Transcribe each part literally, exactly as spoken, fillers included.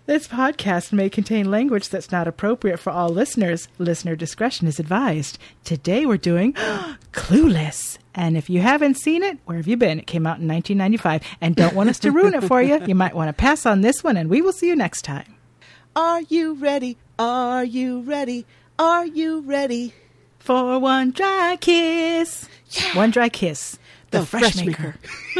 This podcast may contain language that's not appropriate for all listeners. Listener discretion is advised. Today we're doing Clueless. And if you haven't seen it, where have you been? It came out in nineteen ninety-five. And don't want us to ruin it for you, you might want to pass on this one, and we will see you next time. Are you ready? Are you ready? Are you ready? For one dry kiss. Yeah. One dry kiss. The, The Fresh, Fresh Maker.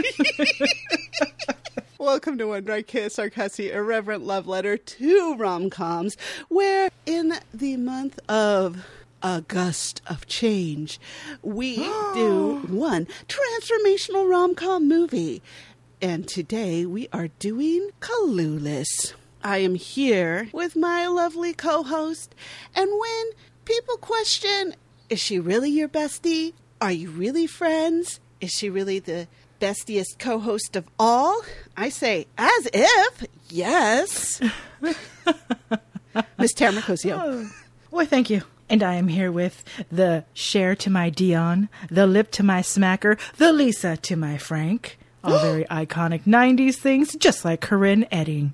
Welcome to One Dry Kiss, our cussy, irreverent love letter to rom-coms, where in the month of August of Change, we do one transformational rom-com movie. And today we are doing Clueless. I am here with my lovely co-host, and when people question, is she really your bestie? Are you really friends? Is she really the bestiest co-host of all? I say, as if, yes. Miss Tamara Cosio. Oh. Why, thank you. And I am here with the Cher to my Dion, the Lip to my Smacker, the Lisa to my Frank. All very iconic nineties things, just like Corinne Edding.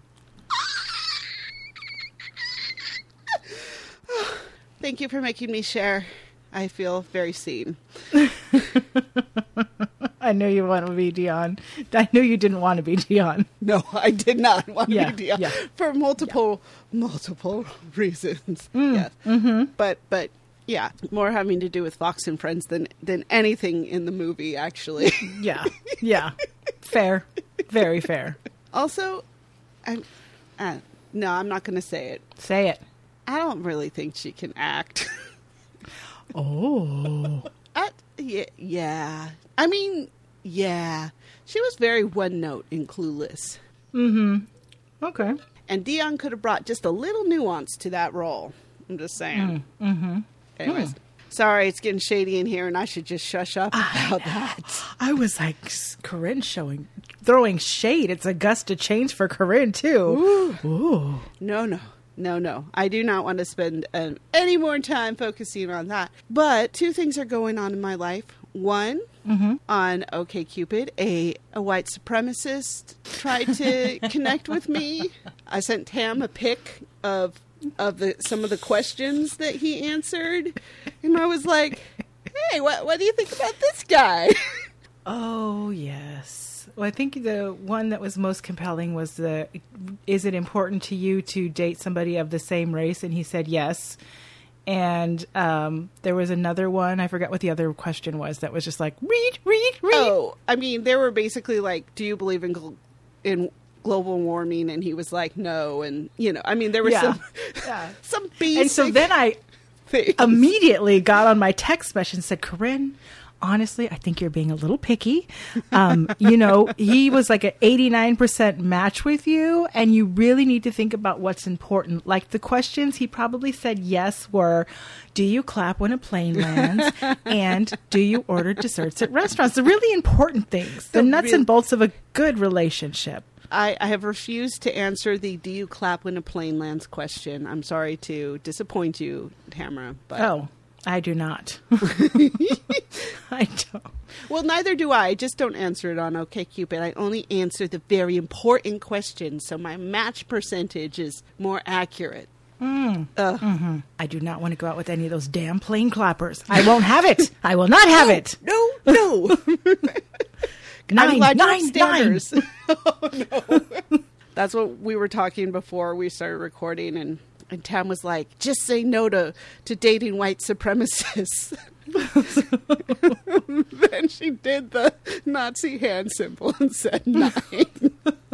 Thank you for making me share. I feel very seen. I knew you want to be Dion. I knew you didn't want to be Dion. No, I did not want Yeah, to be Dion yeah. for multiple, multiple reasons. Mm, yes, mm-hmm. but but yeah, more having to do with Fox and Friends than than anything in the movie, actually. Yeah, yeah. Fair. Very fair. Also, I'm uh, no, I'm not going to say it. Say it. I don't really think she can act. Oh. I, yeah, yeah. I mean, yeah. She was very one note in Clueless. Mm-hmm. Okay. And Dion could have brought just a little nuance to that role. I'm just saying. Mm, mm-hmm. Anyways, mm. Sorry, it's getting shady in here, and I should just shush up about I, that. I was like, Corinne showing, throwing shade. It's Augusta change for Corinne, too. Ooh. Ooh. No, no. No, no. I do not want to spend um, any more time focusing on that. But two things are going on in my life. One, mm-hmm. on OkCupid, a, a white supremacist tried to connect with me. I sent Tam a pic of of the some of the questions that he answered. And I was like, hey, what, what do you think about this guy? Oh, yes. Well, I think the one that was most compelling was the, is it important to you to date somebody of the same race? And he said yes. And um, there was another one, I forgot what the other question was, that was just like, read, read, read. Oh, I mean, they were basically like, do you believe in gl- in global warming? And he was like, no. And, you know, I mean, there was yeah. some, yeah. some basic And so then I things. immediately got on my text message and said, Corinne, honestly, I think you're being a little picky. Um, you know, he was like an eighty-nine percent match with you, and you really need to think about what's important. Like the questions he probably said yes were, do you clap when a plane lands? And do you order desserts at restaurants? The really important things, the, the nuts real- and bolts of a good relationship. I, I have refused to answer the do you clap when a plane lands question. I'm sorry to disappoint you, Tamara. But oh. I do not. I don't. Well, neither do I. I just don't answer it on OkCupid. I only answer the very important questions, so my match percentage is more accurate. Mm. Uh. Mm-hmm. I do not want to go out with any of those damn plane clappers. I won't have it. I will not have no, it. No, no. nine, nine, nine. Oh, no. That's what we were talking before we started recording, and And Tam was like, just say no to, to dating white supremacists. Then she did the Nazi hand symbol and said nine.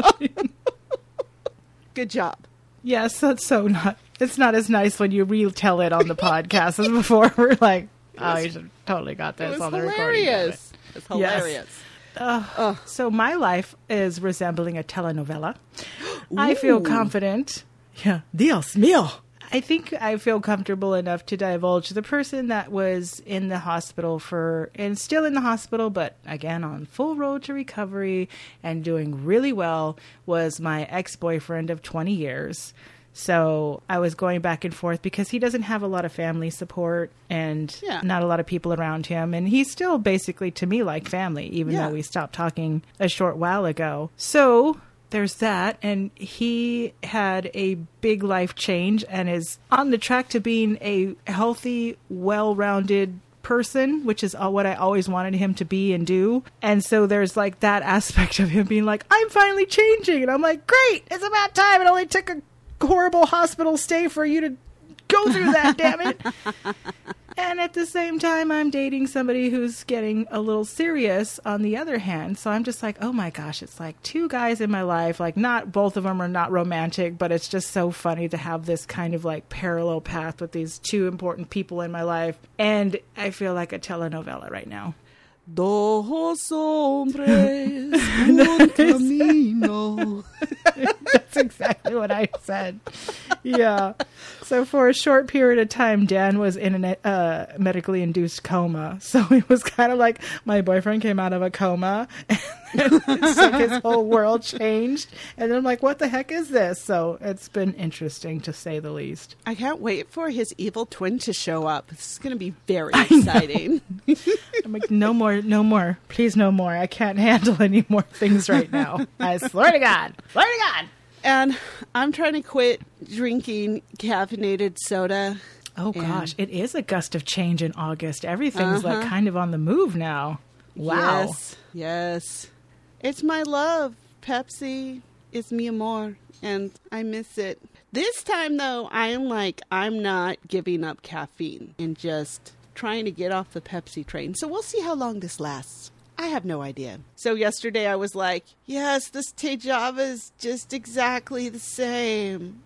Good job. Yes, that's so not. It's not as nice when you retell it on the podcast as before. We're like, oh, you should totally got this it was on the hilarious. recording. It. It's hilarious. Yes. Uh, uh. So my life is resembling a telenovela. I feel confident. Yeah, Dios mío. I think I feel comfortable enough to divulge the person that was in the hospital for, and still in the hospital, but again on full road to recovery and doing really well, was my ex-boyfriend of twenty years. So I was going back and forth because he doesn't have a lot of family support and yeah. not a lot of people around him. And he's still basically to me like family, even yeah. though we stopped talking a short while ago. So there's that. And he had a big life change and is on the track to being a healthy, well-rounded person, which is what I always wanted him to be and do. And so there's like that aspect of him being like, I'm finally changing. And I'm like, great, it's about time. It only took a horrible hospital stay for you to go through that, damn it. And at the same time, I'm dating somebody who's getting a little serious on the other hand. So I'm just like, oh my gosh, it's like two guys in my life. Like, not both of them are not romantic, but it's just so funny to have this kind of like parallel path with these two important people in my life. And I feel like a telenovela right now. Dos hombres, un camino. That's exactly what I said. Yeah. So for a short period of time, Dan was in a uh, medically induced coma. So it was kind of like my boyfriend came out of a coma and it's like his whole world changed. And I'm like, what the heck is this? So it's been interesting, to say the least. I can't wait for his evil twin to show up. This is going to be very exciting. I'm like, no more, no more. Please, no more. I can't handle any more things right now. I swear to God. Swear to God. And I'm trying to quit drinking caffeinated soda. Oh, gosh. It is a gust of change in August. Everything's Uh-huh. like kind of on the move now. Wow. Yes. Yes. It's my love. Pepsi is mi amor. And I miss it. This time, though, I am like, I'm not giving up caffeine and just trying to get off the Pepsi train. So we'll see how long this lasts. I have no idea. So yesterday I was like, yes, this Tejava is just exactly the same.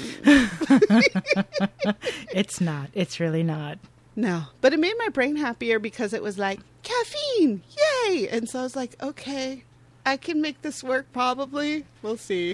It's not. It's really not. No, but it made my brain happier because it was like, caffeine, yay! And so I was like, okay, I can make this work probably. We'll see.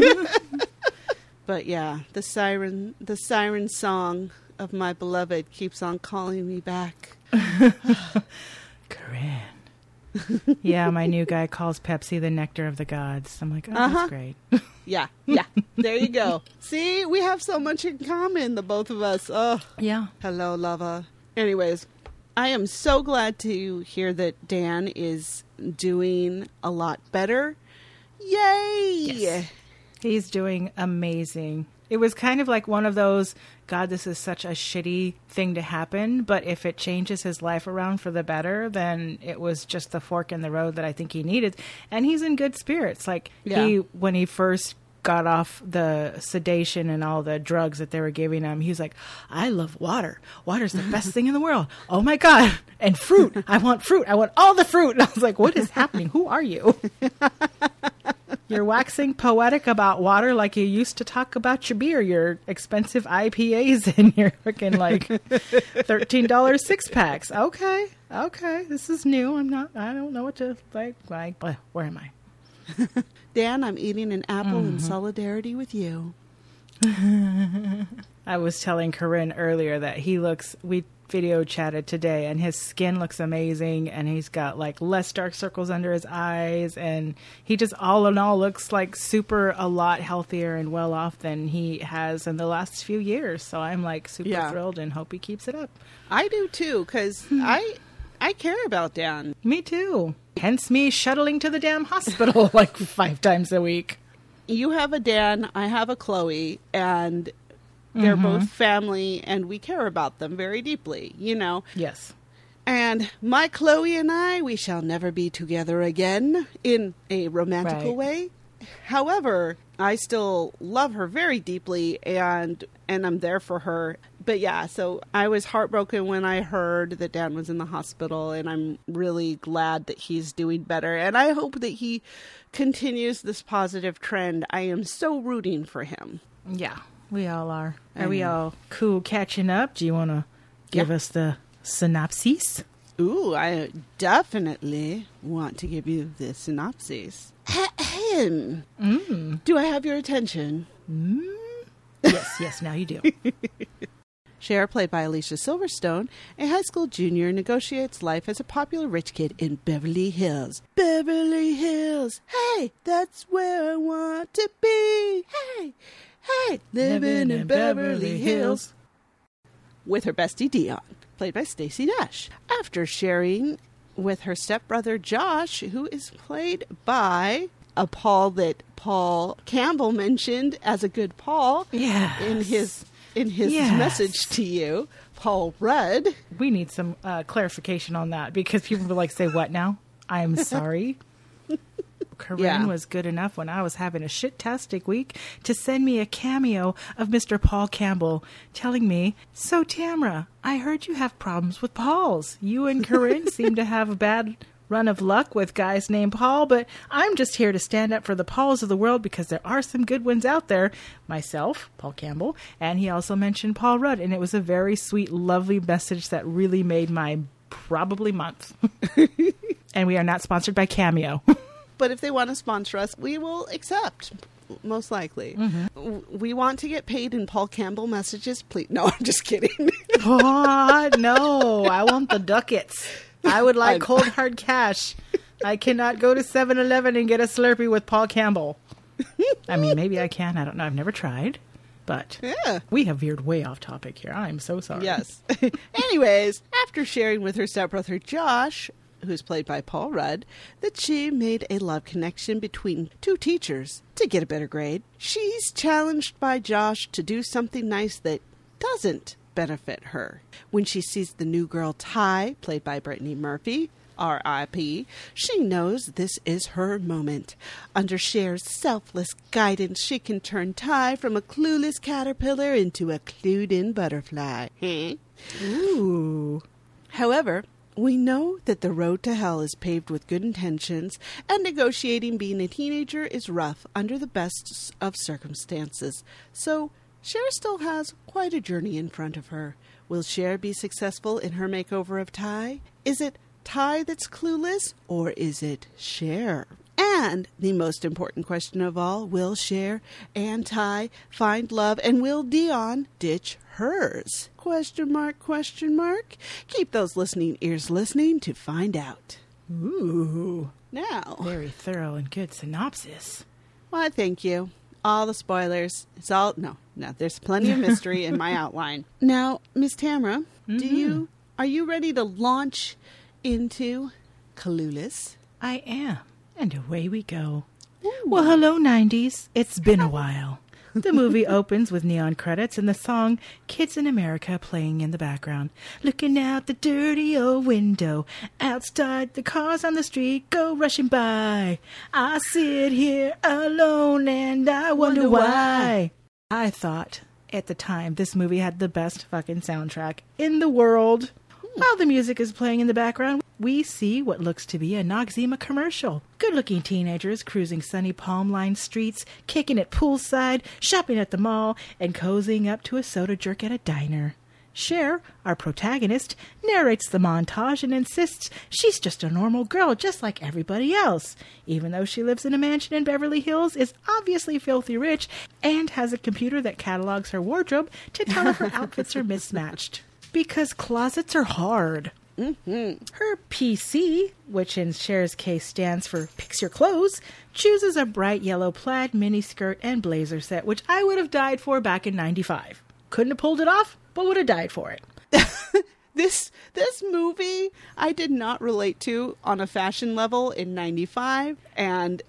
But yeah, the siren, the siren song of my beloved keeps on calling me back. Corinne. Yeah, my new guy calls Pepsi the nectar of the gods. I'm like, oh, Uh-huh. that's great. Yeah, yeah, there you go. See, we have so much in common, the both of us. Oh, Yeah. hello, lover. Anyways, I am so glad to hear that Dan is doing a lot better. Yay! Yes. He's doing amazing. It was kind of like one of those, God, this is such a shitty thing to happen, but if it changes his life around for the better, then it was just the fork in the road that I think he needed. And he's in good spirits. Like, Yeah. he, when he first got off the sedation and all the drugs that they were giving him, he was like, I love water. Water's the best thing in the world. Oh my God. And fruit. I want fruit. I want all the fruit. And I was like, what is happening? Who are you? You're waxing poetic about water like you used to talk about your beer, your expensive I P As and your freaking like thirteen dollars six packs. Okay. Okay. This is new. I'm not, I don't know what to like, like, uh, where am I? Dan, I'm eating an apple in solidarity with you. I was telling Corinne earlier that he looks, we video chatted today, and his skin looks amazing, and he's got like less dark circles under his eyes, and he just all in all looks like super a lot healthier and well off than he has in the last few years. So I'm like super Yeah. thrilled and hope he keeps it up. I do too, because I I care about Dan. Me too. Hence me shuttling to the damn hospital like five times a week. You have a Dan, I have a Chloe, and they're both family, and we care about them very deeply, you know. Yes. And my Chloe and I, we shall never be together again in a romantical Right. way. However, I still love her very deeply, and and I'm there for her. But yeah, so I was heartbroken when I heard that Dan was in the hospital, and I'm really glad that he's doing better. And I hope that he continues this positive trend. I am so rooting for him. Yeah, we all are. I Are we know. all cool catching up? Do you want to give Yeah. us the synopsis? Ooh, I definitely want to give you the synopsis. Ahem. Mm. Do I have your attention? Yes, yes, now you do. Cher, played by Alicia Silverstone, a high school junior, negotiates life as a popular rich kid in Beverly Hills. Beverly Hills, hey, that's where I want to be. Hey, hey, living in Beverly Hills. With her bestie Dion, played by Stacey Dash. After sharing with her stepbrother Josh, who is played by a Paul that Paul Campbell mentioned as a good Paul yes. in his in his yes. message to you, Paul Rudd. We need some uh, clarification on that because people will like, say what now? I'm sorry. Corinne Yeah. was good enough when I was having a shit-tastic week to send me a cameo of Mister Paul Campbell telling me, so Tamra, I heard you have problems with Pauls. You and Corinne seem to have a bad run of luck with guys named Paul, but I'm just here to stand up for the Pauls of the world because there are some good ones out there. Myself, Paul Campbell, and he also mentioned Paul Rudd, and it was a very sweet, lovely message that really made my probably month. And we are not sponsored by Cameo. But if they want to sponsor us, we will accept, most likely. Mm-hmm. We want to get paid in Paul Campbell messages. Please. No, I'm just kidding. Oh, no. I want the ducats. I would like cold hard cash. I cannot go to seven eleven and get a Slurpee with Paul Campbell. I mean, maybe I can. I don't know. I've never tried. But yeah. We have veered way off topic here. I'm so sorry. Yes. Anyways, after sharing with her stepbrother Josh, who's played by Paul Rudd, that she made a love connection between two teachers to get a better grade, she's challenged by Josh to do something nice that doesn't benefit her. When she sees the new girl Ty, played by Brittany Murphy, R I P, she knows this is her moment. Under Cher's selfless guidance, she can turn Ty from a clueless caterpillar into a clued-in butterfly. Hmm? Ooh. However, we know that the road to hell is paved with good intentions, and negotiating being a teenager is rough under the best of circumstances. So, Cher still has quite a journey in front of her. Will Cher be successful in her makeover of Ty? Is it Ty that's clueless, or is it Cher? And the most important question of all, will Cher and Ty find love, and will Dion ditch hers? Question mark, question mark. Keep those listening ears listening to find out. Ooh. Now. Very thorough and good synopsis. Why, thank you. All the spoilers. It's all, no, no, there's plenty of mystery in my outline. Now, Miss Tamra, mm-hmm. do you, are you ready to launch into Clueless? I am. And away we go. Ooh. Well, hello, nineties. It's been a while. The movie opens with neon credits and the song Kids in America playing in the background. Looking out the dirty old window. Outside, the cars on the street go rushing by. I sit here alone and I wonder, wonder why. why. I thought at the time this movie had the best fucking soundtrack in the world. While the music is playing in the background, we see what looks to be a Noxzema commercial. Good-looking teenagers cruising sunny palm-lined streets, kicking it poolside, shopping at the mall, and cozying up to a soda jerk at a diner. Cher, our protagonist, narrates the montage and insists she's just a normal girl just like everybody else, even though she lives in a mansion in Beverly Hills, is obviously filthy rich, and has a computer that catalogs her wardrobe to tell if her outfits are mismatched. Because closets are hard. Mm-hmm. Her P C, which in Cher's case stands for Picks Your Clothes, chooses a bright yellow plaid miniskirt and blazer set, which I would have died for back in ninety-five. Couldn't have pulled it off, but would have died for it. This this movie I did not relate to on a fashion level in ninety-five, and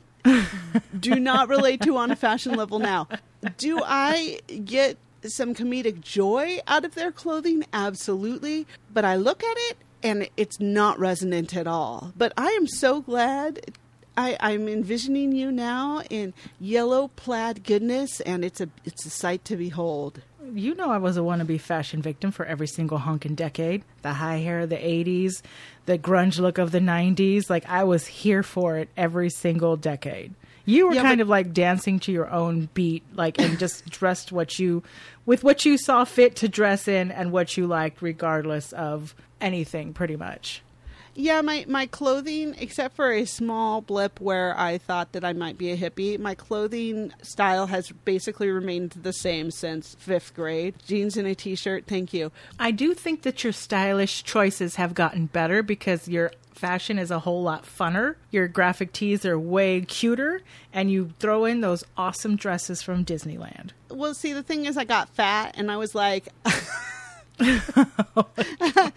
do not relate to on a fashion level now. Do I get some comedic joy out of their clothing? Absolutely. But I look at it and it's not resonant at all. But I am so glad. I, I'm envisioning you now in yellow plaid goodness, and it's a it's a sight to behold. You know I was a wannabe fashion victim for every single honkin' decade. The high hair of the eighties, the grunge look of the nineties. Like, I was here for it every single decade. You were yeah, kind but- of like dancing to your own beat, like, and just dressed what you, with what you saw fit to dress in and what you liked, regardless of anything, pretty much. Yeah, my, my clothing, except for a small blip where I thought that I might be a hippie, my clothing style has basically remained the same since fifth grade. Jeans and a t-shirt, thank you. I do think that your stylish choices have gotten better because your fashion is a whole lot funner. Your graphic tees are way cuter, and you throw in those awesome dresses from Disneyland. Well, see, the thing is I got fat, and I was like...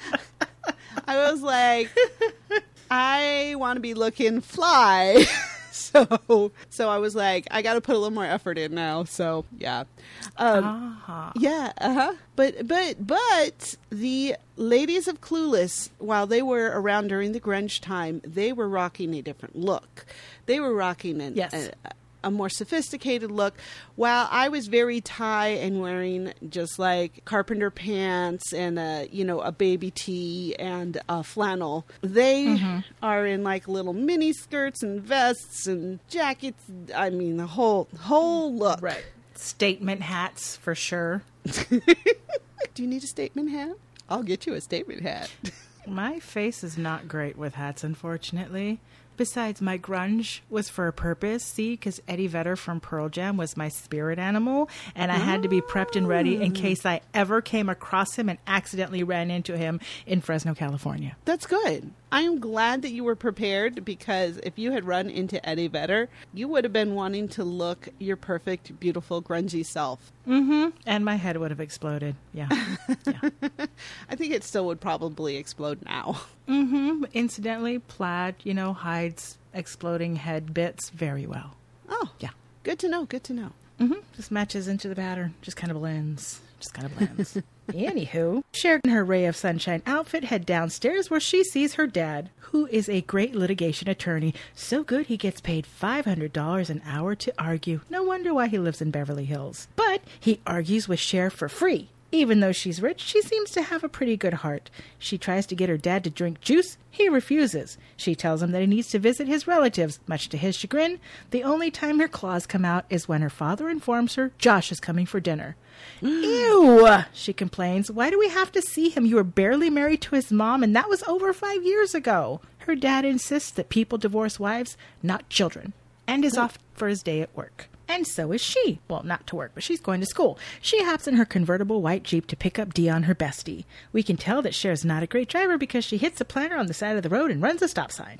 I was like, I want to be looking fly. So, so I was like, I got to put a little more effort in now. So, yeah. Um, uh-huh. Yeah, uh-huh. But, but, but the ladies of Clueless, while they were around during the grunge time, they were rocking a different look. They were rocking an, Yes. a, a more sophisticated look, while I was very tie and wearing just like carpenter pants and a, you know, a baby tee and a flannel. They mm-hmm. are in like little mini skirts and vests and jackets. I mean, the whole whole look. Right. Statement hats for sure. Do you need a statement hat? I'll get you a statement hat. My face is not great with hats, unfortunately. Besides, my grunge was for a purpose, see, because Eddie Vedder from Pearl Jam was my spirit animal, and I had to be prepped and ready in case I ever came across him and accidentally ran into him in Fresno, California. That's good. I am glad that you were prepared, because if you had run into Eddie Vedder, you would have been wanting to look your perfect, beautiful, grungy self. Mm-hmm. And my head would have exploded. Yeah. yeah. I think it still would probably explode now. Mm-hmm. Incidentally, plaid, you know, hides exploding head bits very well. Oh. Yeah. Good to know. Good to know. Mm-hmm. Just matches into the pattern. Just kind of blends. Just kind of blends. Anywho, Cher in her Ray of Sunshine outfit head downstairs where she sees her dad, who is a great litigation attorney. So good he gets paid five hundred dollars an hour to argue. No wonder why he lives in Beverly Hills. But he argues with Cher for free. Even though she's rich, she seems to have a pretty good heart. She tries to get her dad to drink juice. He refuses. She tells him that he needs to visit his relatives. Much to his chagrin, the only time her claws come out is when her father informs her Josh is coming for dinner. Ew, she complains. Why do we have to see him? You were barely married to his mom, and that was over five years ago. Her dad insists that people divorce wives, not children, and is off for his day at work. And so is she. Well, not to work, but she's going to school. She hops in her convertible white Jeep to pick up Dion, her bestie. We can tell that Cher's not a great driver because she hits a planter on the side of the road and runs a stop sign.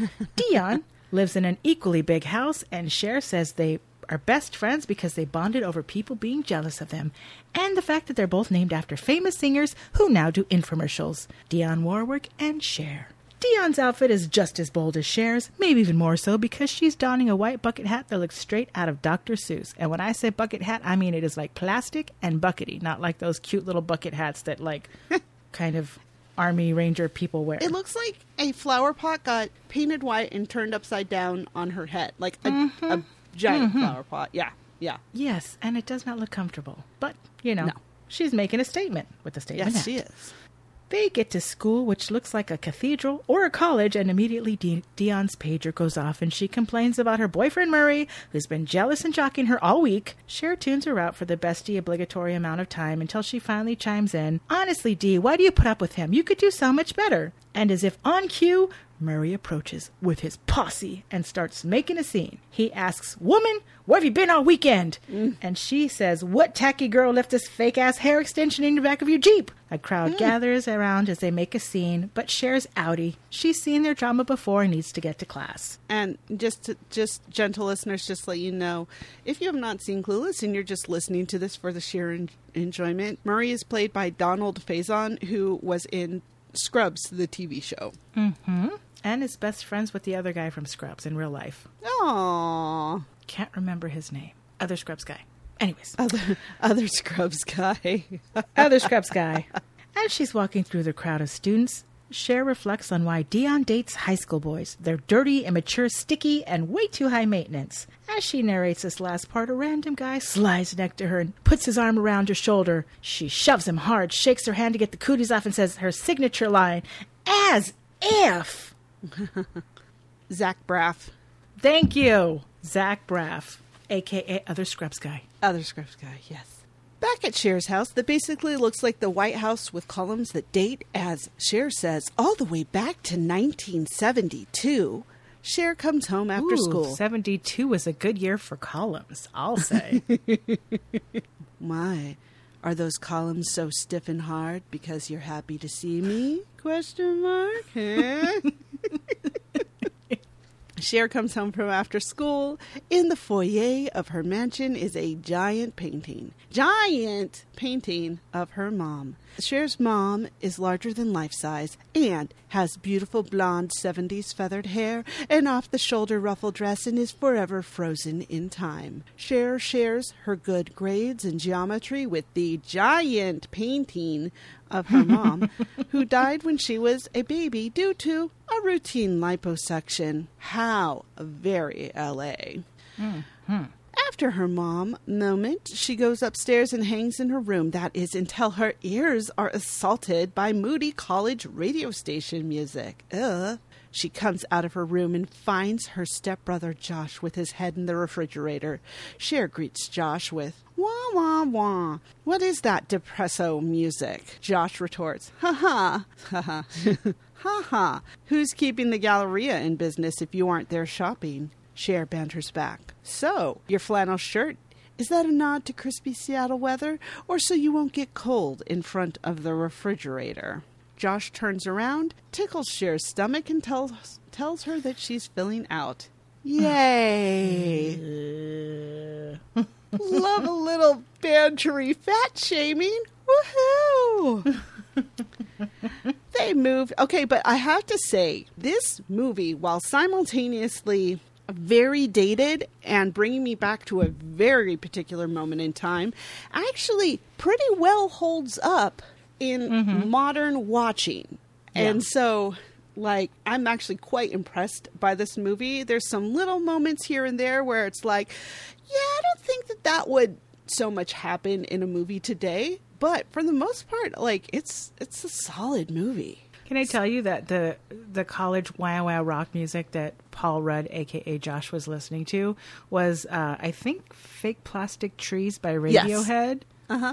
Dion lives in an equally big house, and Cher says they are best friends because they bonded over people being jealous of them, and the fact that they're both named after famous singers who now do infomercials. Dionne Warwick and Cher. Dion's outfit is just as bold as Cher's, maybe even more so, because she's donning a white bucket hat that looks straight out of Doctor Seuss. And when I say bucket hat, I mean it is like plastic and buckety, not like those cute little bucket hats that like kind of Army Ranger people wear. It looks like a flower pot got painted white and turned upside down on her head, like a, mm-hmm. a giant mm-hmm. flower pot. Yeah, yeah. Yes, and it does not look comfortable. But, you know, no. she's making a statement with the statement Yes, hat. she is. They get to school, which looks like a cathedral or a college, and immediately De- Dion's pager goes off, and she complains about her boyfriend Murray, who's been jealous and jocking her all week. Cher tunes her out for the bestie obligatory amount of time until she finally chimes in. Honestly, Dee, why do you put up with him? You could do so much better. And as if on cue, Murray approaches with his posse and starts making a scene. He asks, "Woman, where have you been all weekend?" Mm. And she says, "What tacky girl left this fake-ass hair extension in the back of your Jeep?" A crowd mm. gathers around as they make a scene, but Cher's outie. She's seen their drama before and needs to get to class. And just, to, just gentle listeners, just let you know, if you have not seen Clueless and you're just listening to this for the sheer en- enjoyment, Murray is played by Donald Faison, who was in Scrubs, the T V show. Mm-hmm. And is best friends with the other guy from Scrubs in real life. Aww. Can't remember his name. Other Scrubs guy. Anyways. Other, other Scrubs guy. Other Scrubs guy. As she's walking through the crowd of students, Cher reflects on why Dion dates high school boys. They're dirty, immature, sticky, and way too high maintenance. As she narrates this last part, a random guy slides next to her and puts his arm around her shoulder. She shoves him hard, shakes her hand to get the cooties off, and says her signature line, "As if." Zach Braff. Thank you. Zach Braff, a k a. Other Scrubs guy. Other Scrubs guy, yes. Back at Cher's house, that basically looks like the White House with columns that date, as Cher says, all the way back to nineteen seventy-two. Cher comes home after Ooh, school. seventy-two was a good year for columns, I'll say. My, are those columns so stiff and hard because you're happy to see me? Question mark. Huh? Cher comes home from after school. In the foyer of her mansion is a giant painting. Giant painting of her mom. Cher's mom is larger than life size and has beautiful blonde seventies feathered hair, an off-the-shoulder ruffle dress, and is forever frozen in time. Cher shares her good grades in geometry with the giant painting of her mom, who died when she was a baby due to a routine liposuction. How very L A. Mm-hmm. After her mom moment, she goes upstairs and hangs in her room. That is until her ears are assaulted by moody college radio station music. Ugh. She comes out of her room and finds her stepbrother Josh with his head in the refrigerator. Cher greets Josh with, "Wah, wah, wah. What is that depresso music?" Josh retorts, "Ha ha, ha ha, ha ha. Who's keeping the Galleria in business if you aren't there shopping?" Cher banters back, "So, your flannel shirt, is that a nod to crispy Seattle weather, or so you won't get cold in front of the refrigerator?" Josh turns around, tickles Cher's stomach, and tells tells her that she's filling out. Yay! Love a little bantery fat shaming. Woohoo! They moved. Okay, but I have to say, this movie, while simultaneously very dated and bringing me back to a very particular moment in time, actually pretty well holds up in mm-hmm. modern watching. Yeah. And so, like, I'm actually quite impressed by this movie. There's some little moments here and there where it's like, yeah, I don't think that that would so much happen in a movie today. But for the most part, like, it's it's a solid movie. Can I tell you that the the college wow wow rock music that Paul Rudd, a k a. Josh, was listening to was, uh, I think, Fake Plastic Trees by Radiohead. Yes. Uh-huh.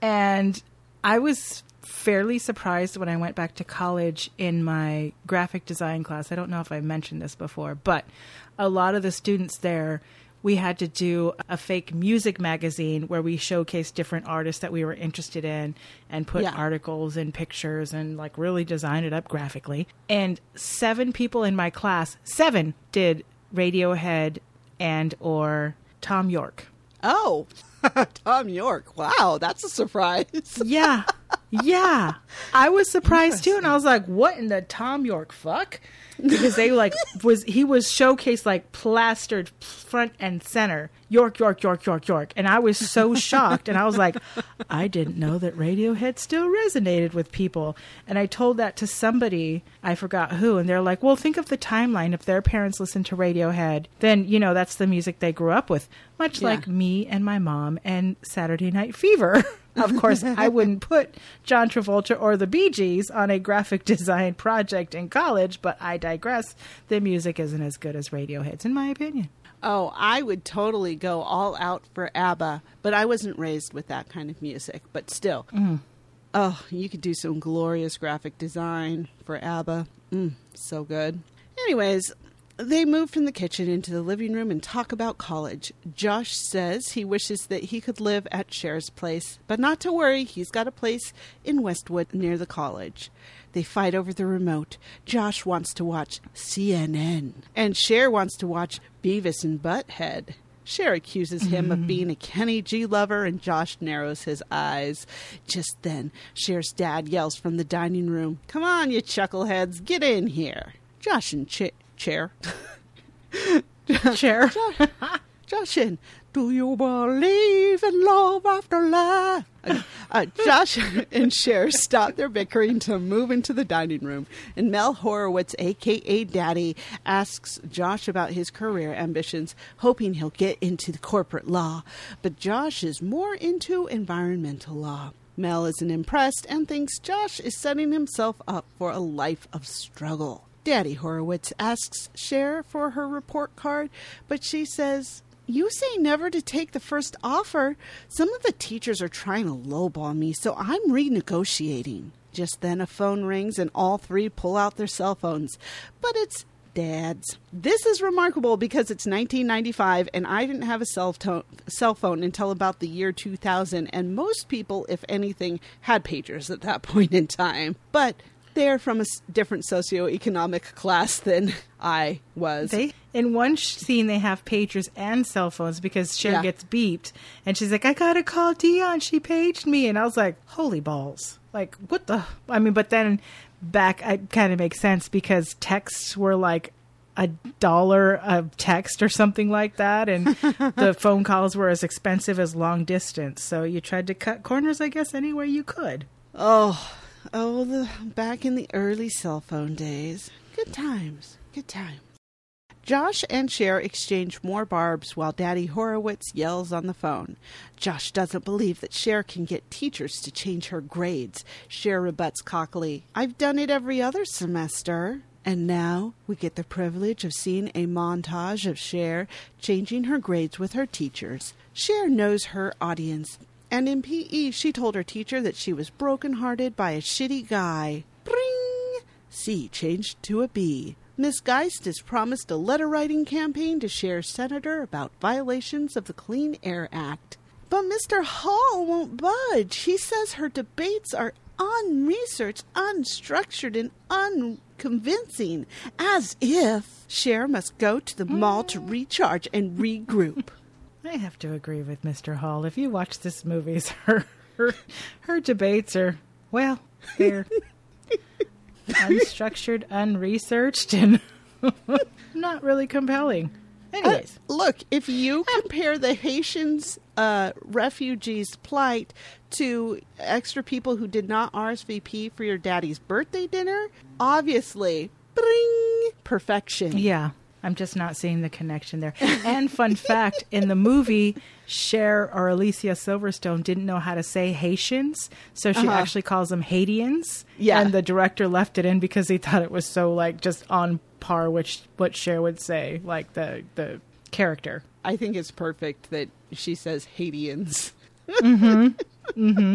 And I was fairly surprised when I went back to college in my graphic design class. I don't know if I mentioned this before, but a lot of the students there, we had to do a fake music magazine where we showcased different artists that we were interested in and put yeah. articles and pictures and like really design it up graphically. And seven people in my class, seven did Radiohead and or Tom York. Oh, Tom York. Wow, that's a surprise. Yeah. Yeah. I was surprised too. And I was like, what in the Tom York fuck? Because they like was he was showcased like plastered front and center. York, York, York, York, York. And I was so shocked. And I was like, I didn't know that Radiohead still resonated with people. And I told that to somebody, I forgot who. And they're like, well, think of the timeline. If their parents listened to Radiohead, then, you know, that's the music they grew up with. Much yeah. like me and my mom and Saturday Night Fever. Of course, I wouldn't put John Travolta or the Bee Gees on a graphic design project in college, but I digress. The music isn't as good as Radiohead's, in my opinion. Oh, I would totally go all out for ABBA, but I wasn't raised with that kind of music. But still, mm. oh, you could do some glorious graphic design for ABBA. Mm, so good. Anyways, they move from the kitchen into the living room and talk about college. Josh says he wishes that he could live at Cher's place, but not to worry, he's got a place in Westwood near the college. They fight over the remote. Josh wants to watch C N N, and Cher wants to watch Beavis and Butthead. Cher accuses him mm. of being a Kenny G lover, and Josh narrows his eyes. Just then, Cher's dad yells from the dining room, "Come on, you chuckleheads, get in here." Josh and Cher... Chair. Chair. Josh, Josh and do you believe in love after life? Uh, uh, Josh and Cher stop their bickering to move into the dining room, and Mel Horowitz, a k a. Daddy, asks Josh about his career ambitions, hoping he'll get into the corporate law. But Josh is more into environmental law. Mel isn't impressed and thinks Josh is setting himself up for a life of struggle. Daddy Horowitz asks Cher for her report card, but she says, "You say never to take the first offer. Some of the teachers are trying to lowball me, so I'm renegotiating." Just then a phone rings and all three pull out their cell phones. But it's Dad's. This is remarkable because it's nineteen ninety-five and I didn't have a cell, to- cell phone until about the year two thousand, and most people, if anything, had pagers at that point in time. But They're from a s- different socioeconomic class than I was. They in one sh- scene they have pagers and cell phones because Cher Yeah. gets beeped and she's like, I gotta call Dion, she paged me. And I was like, holy balls, like what the I mean, but then back it kind of makes sense because texts were like a dollar a text or something like that, and the phone calls were as expensive as long distance, so you tried to cut corners, I guess, any way you could. Oh, oh, the back in the early cell phone days. Good times, good times. Josh and Cher exchange more barbs while Daddy Horowitz yells on the phone. Josh doesn't believe that Cher can get teachers to change her grades. Cher rebuts cockily, I've done it every other semester. And now we get the privilege of seeing a montage of Cher changing her grades with her teachers. Cher knows her audience, and in P E she told her teacher that she was brokenhearted by a shitty guy. Bring! C changed to a B. Miss Geist has promised a letter-writing campaign to Cher's senator about violations of the Clean Air Act. But Mister Hall won't budge. He says her debates are unresearched, unstructured, and unconvincing, as if Cher must go to the mall to recharge and regroup. I have to agree with Mister Hall. If you watch this movie, her her, her debates are, well, they're unstructured, unresearched, and not really compelling. Anyways. Uh, look, if you compare the Haitians' uh, refugees' plight to extra people who did not R S V P for your daddy's birthday dinner, obviously, bring perfection. Yeah, I'm just not seeing the connection there. And fun fact, in the movie, Cher or Alicia Silverstone didn't know how to say Haitians, so she Uh-huh. actually calls them Haitians. Yeah. And the director left it in because he thought it was so, like, just on par with what Cher would say, like the the character. I think it's perfect that she says Haitians. Mm-hmm. Mm-hmm.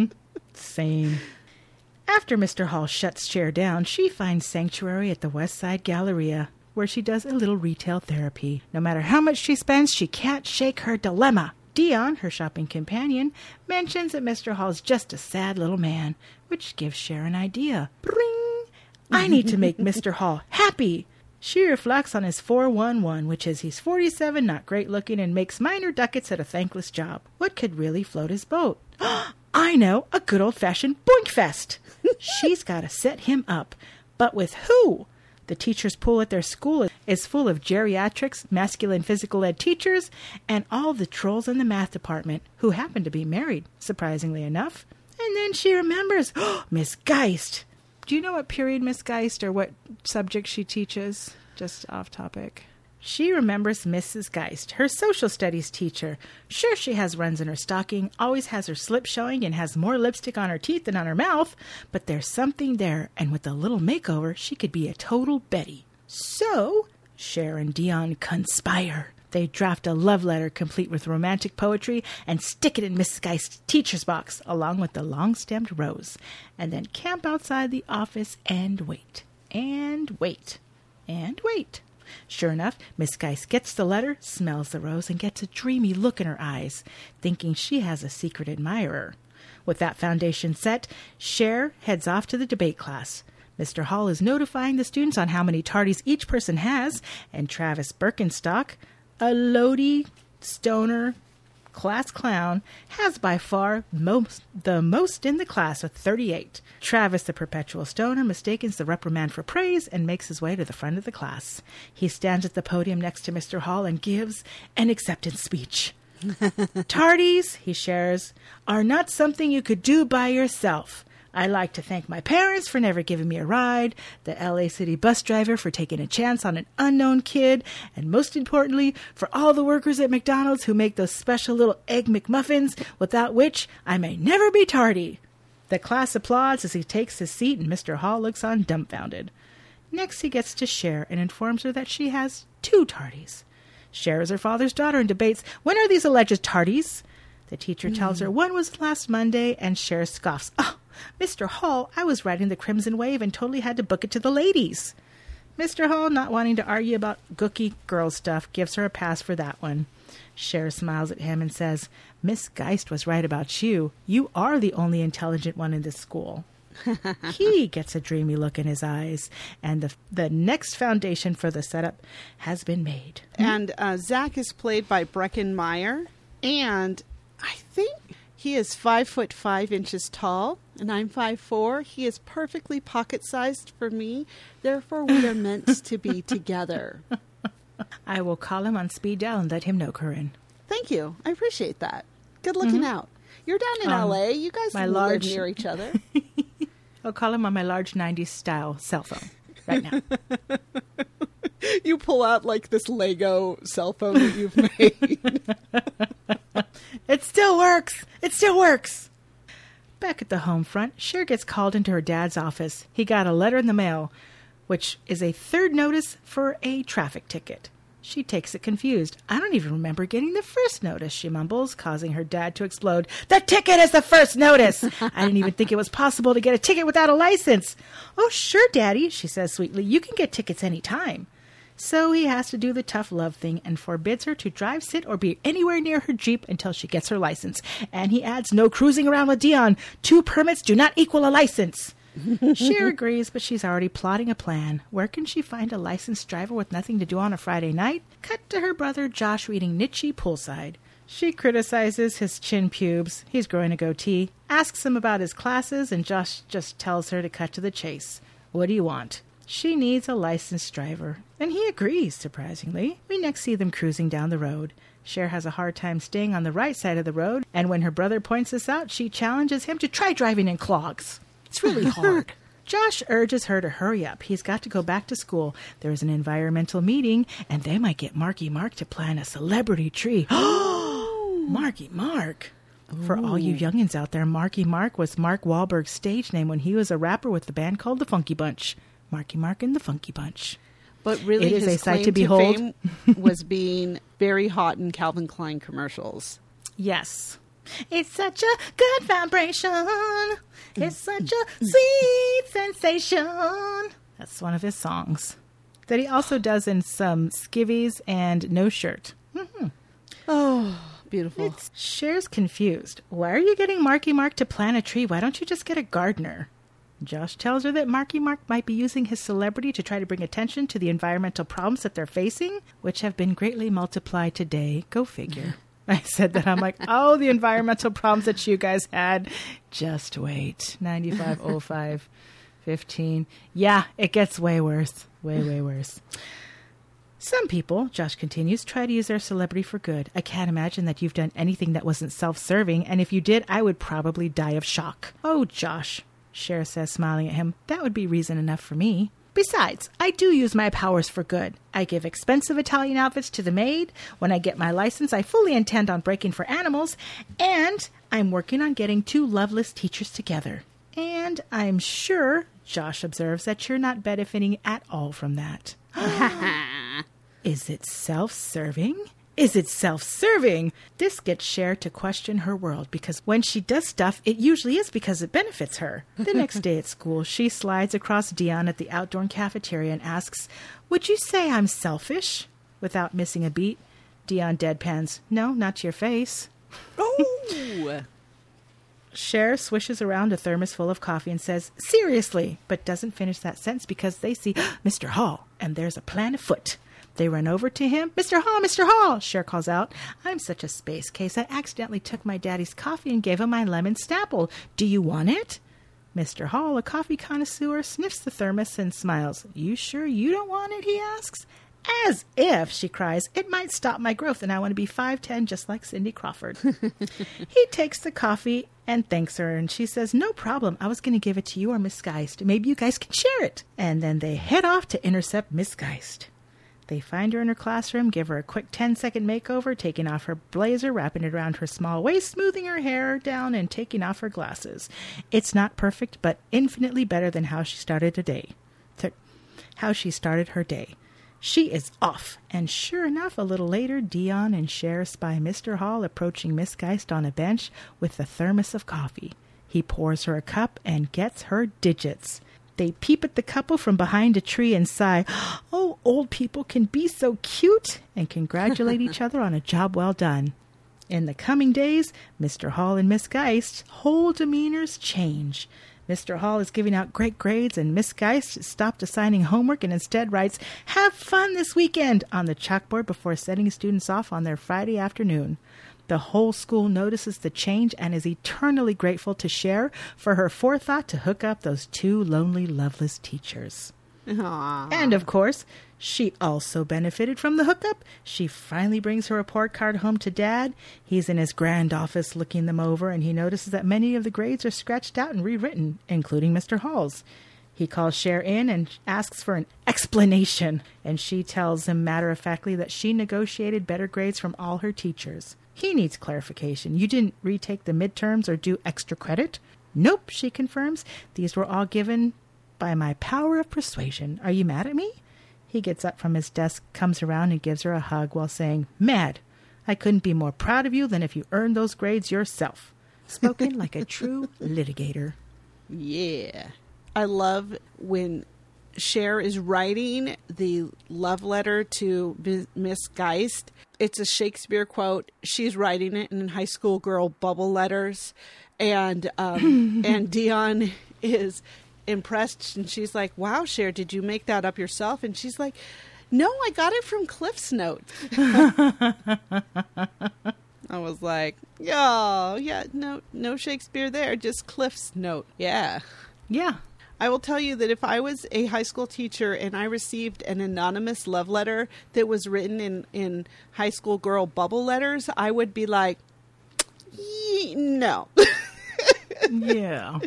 Same. After Mister Hall shuts Cher down, she finds sanctuary at the West Side Galleria, where she does a little retail therapy. No matter how much she spends, she can't shake her dilemma. Dion, her shopping companion, mentions that Mister Hall's just a sad little man, which gives Cher an idea. Bring! I need to make Mister Hall happy. She reflects on his four one one, which is he's forty-seven, not great looking, and makes minor ducats at a thankless job. What could really float his boat? I know, a good old-fashioned boink fest. She's got to set him up. But with who? The teacher's pool at their school is full of geriatrics, masculine physical ed teachers, and all the trolls in the math department, who happen to be married, surprisingly enough. And then she remembers, oh, Miss Geist. Do you know what period Miss Geist or what subject she teaches? Just off topic. She remembers Missus Geist, her social studies teacher. Sure, she has runs in her stocking, always has her slip showing, and has more lipstick on her teeth than on her mouth. But there's something there, and with a little makeover, she could be a total Betty. So, Cher and Dion conspire. They draft a love letter complete with romantic poetry and stick it in Missus Geist's teacher's box, along with the long-stemmed rose, and then camp outside the office and wait, and wait, and wait. Sure enough, Miss Geist gets the letter, smells the rose, and gets a dreamy look in her eyes, thinking she has a secret admirer. With that foundation set, Cher heads off to the debate class. Mister Hall is notifying the students on how many tardies each person has, and Travis Birkenstock, a Lodi stoner class clown, has by far most, the most in the class with thirty-eight. Travis, the perpetual stoner, mistakes the reprimand for praise and makes his way to the front of the class. He stands at the podium next to Mister Hall and gives an acceptance speech. Tardies, he shares, are not something you could do by yourself. I'd like to thank my parents for never giving me a ride, the L A City bus driver for taking a chance on an unknown kid, and most importantly, for all the workers at McDonald's who make those special little Egg McMuffins, without which I may never be tardy. The class applauds as he takes his seat, and Mister Hall looks on dumbfounded. Next, he gets to Cher and informs her that she has two tardies. Cher is her father's daughter and debates, when are these alleged tardies? The teacher tells her one was last Monday, and Cher scoffs. Oh, Mister Hall, I was riding the Crimson Wave and totally had to book it to the ladies. Mister Hall, not wanting to argue about gooky girl stuff, gives her a pass for that one. Cher smiles at him and says, Miss Geist was right about you. You are the only intelligent one in this school. He gets a dreamy look in his eyes, and the the next foundation for the setup has been made. And uh, Zach is played by Breckin Meyer, and I think he is five foot five inches tall, and I'm five four. He is perfectly pocket-sized for me. Therefore, we are meant to be together. I will call him on speed dial and let him know, Corinne. Thank you. I appreciate that. Good looking mm-hmm. out. You're down in um, L A. You guys live large... near each other. I'll call him on my large nineties style cell phone right now. You pull out like this Lego cell phone that you've made. It still works. It still works. Back at the home front, Cher gets called into her dad's office. He got a letter in the mail, which is a third notice for a traffic ticket. She takes it confused. I don't even remember getting the first notice, she mumbles, causing her dad to explode. The ticket is the first notice! I didn't even think it was possible to get a ticket without a license. Oh, sure, Daddy, she says sweetly. You can get tickets any time. So he has to do the tough love thing and forbids her to drive, sit, or be anywhere near her Jeep until she gets her license. And he adds, no cruising around with Dion. Two permits do not equal a license. Cher agrees, but she's already plotting a plan. Where can she find a licensed driver with nothing to do on a Friday night? Cut to her brother Josh reading Nietzsche poolside. She criticizes his chin pubes. He's growing a goatee. Asks him about his classes, and Josh just tells her to cut to the chase. What do you want? She needs a licensed driver. And he agrees, surprisingly. We next see them cruising down the road. Cher has a hard time staying on the right side of the road, and when her brother points this out, she challenges him to try driving in clogs. It's really hard. Josh urges her to hurry up. He's got to go back to school. There's an environmental meeting, and they might get Marky Mark to plant a celebrity tree. Marky Mark. Ooh. For all you youngins out there, Marky Mark was Mark Wahlberg's stage name when he was a rapper with the band called The Funky Bunch. Marky Mark and The Funky Bunch. But really, it is his a sight claim to behold. To fame was being very hot in Calvin Klein commercials. Yes. It's such a good vibration. It's such a sweet sensation. That's one of his songs that he also does in some skivvies and No Shirt. Mm-hmm. Oh, beautiful. It's, Cher's confused. Why are you getting Marky Mark to plant a tree? Why don't you just get a gardener? Josh tells her that Marky Mark might be using his celebrity to try to bring attention to the environmental problems that they're facing, which have been greatly multiplied today. Go figure. I said that. I'm like, oh, the environmental problems that you guys had. Just wait. ninety-five oh five fifteen. Yeah, it gets way worse. Way, way worse. Some people, Josh continues, try to use their celebrity for good. I can't imagine that you've done anything that wasn't self-serving, and if you did, I would probably die of shock. Oh, Josh, Cher says, smiling at him, that would be reason enough for me. Besides, I do use my powers for good. I give expensive Italian outfits to the maid. When I get my license, I fully intend on breaking for animals. And I'm working on getting two loveless teachers together. And I'm sure, Josh observes, that you're not benefiting at all from that. Is it self-serving? Is it self-serving? This gets Cher to question her world, because when she does stuff, it usually is because it benefits her. The next day at school, she slides across Dion at the outdoor cafeteria and asks, would you say I'm selfish? Without missing a beat, Dion deadpans, no, not to your face. Oh! Cher swishes around a thermos full of coffee and says, seriously, but doesn't finish that sentence because they see Mister Hall, and there's a plan afoot. They run over to him. Mister Hall, Mister Hall, Cher calls out. I'm such a space case. I accidentally took my daddy's coffee and gave him my lemon Snapple. Do you want it? Mister Hall, a coffee connoisseur, sniffs the thermos and smiles. You sure you don't want it, he asks. As if, she cries, it might stop my growth and I want to be five ten just like Cindy Crawford. He takes the coffee and thanks her, and she says, no problem. I was going to give it to you or Miss Geist. Maybe you guys can share it. And then they head off to intercept Miss Geist. They find her in her classroom, give her a quick ten-second makeover, taking off her blazer, wrapping it around her small waist, smoothing her hair down, and taking off her glasses. It's not perfect, but infinitely better than how she started her day. Th- how she started her day. She is off, and sure enough, a little later, Dion and Cher spy Mister Hall approaching Miss Geist on a bench with a thermos of coffee. He pours her a cup and gets her digits. They peep at the couple from behind a tree and sigh, oh, old people can be so cute, and congratulate each other on a job well done. In the coming days, Mister Hall and Miss Geist's whole demeanors change. Mister Hall is giving out great grades, and Miss Geist stopped assigning homework and instead writes, "Have fun this weekend," on the chalkboard before setting students off on their Friday afternoon. The whole school notices the change and is eternally grateful to Cher for her forethought to hook up those two lonely, loveless teachers. Aww. And, of course, she also benefited from the hookup. She finally brings her report card home to Dad. He's in his grand office looking them over, and he notices that many of the grades are scratched out and rewritten, including Mister Hall's. He calls Cher in and asks for an explanation, and she tells him matter-of-factly that she negotiated better grades from all her teachers. He needs clarification. You didn't retake the midterms or do extra credit? Nope, she confirms. These were all given by my power of persuasion. Are you mad at me? He gets up from his desk, comes around, and gives her a hug while saying, "Mad. I couldn't be more proud of you than if you earned those grades yourself." Spoken like a true litigator. Yeah. I love when Cher is writing the love letter to Miss Geist. It's a Shakespeare quote. She's writing it in high school girl bubble letters. And um, and Dion is impressed, and she's like, "Wow, Cher, did you make that up yourself?" And she's like, "No, I got it from Cliff's Note." I was like, "Oh, yeah, no, no Shakespeare there, just Cliff's Note." Yeah. Yeah. I will tell you that if I was a high school teacher and I received an anonymous love letter that was written in, in high school girl bubble letters, I would be like, no. Yeah.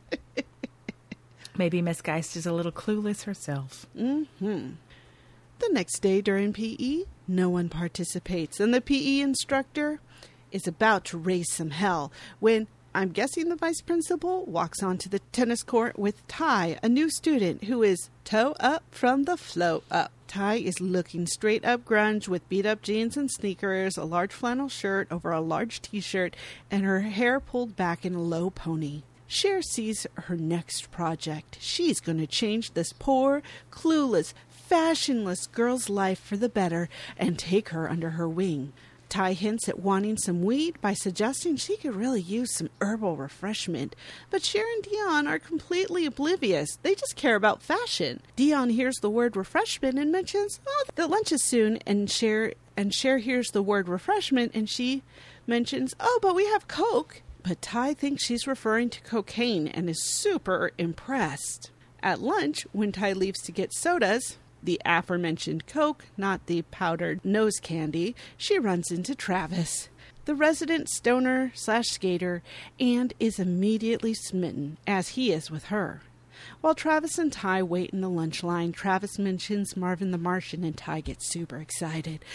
Maybe Miss Geist is a little clueless herself. Mm-hmm. The next day during P E, no one participates, and the P E instructor is about to raise some hell when, I'm guessing, the vice principal walks onto the tennis court with Ty, a new student who is toe up from the flow up. Ty is looking straight up grunge with beat up jeans and sneakers, a large flannel shirt over a large t-shirt, and her hair pulled back in a low pony. Cher sees her next project. She's going to change this poor, clueless, fashionless girl's life for the better and take her under her wing. Ty hints at wanting some weed by suggesting she could really use some herbal refreshment. But Cher and Dion are completely oblivious. They just care about fashion. Dion hears the word refreshment and mentions, "Oh, the lunch is soon." And Cher, and Cher hears the word refreshment and she mentions, "Oh, but we have Coke." But Ty thinks she's referring to cocaine and is super impressed. At lunch, when Ty leaves to get sodas, the aforementioned Coke, not the powdered nose candy, she runs into Travis, the resident stoner slash skater, and is immediately smitten, as he is with her. While Travis and Ty wait in the lunch line, Travis mentions Marvin the Martian, and Ty gets super excited.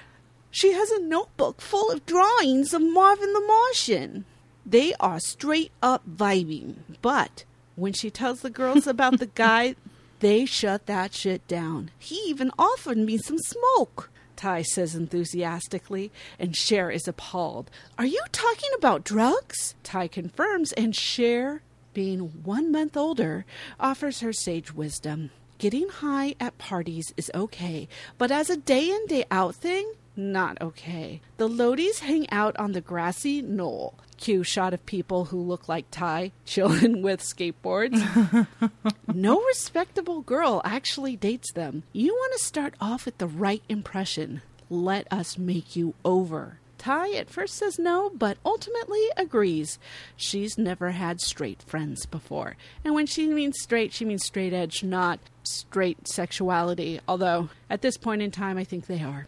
She has a notebook full of drawings of Marvin the Martian. They are straight up vibing, but when she tells the girls about the guy, they shut that shit down. "He even offered me some smoke," Ty says enthusiastically, and Cher is appalled. "Are you talking about drugs?" Ty confirms, and Cher, being one month older, offers her sage wisdom. Getting high at parties is okay, but as a day in, day out thing, not okay. The Lodies hang out on the grassy knoll. Cue shot of people who look like Ty chilling with skateboards. No respectable girl actually dates them. You want to start off with the right impression. Let us make you over. Ty at first says no, but ultimately agrees. She's never had straight friends before. And when she means straight, she means straight edge, not straight sexuality. Although, at this point in time, I think they are.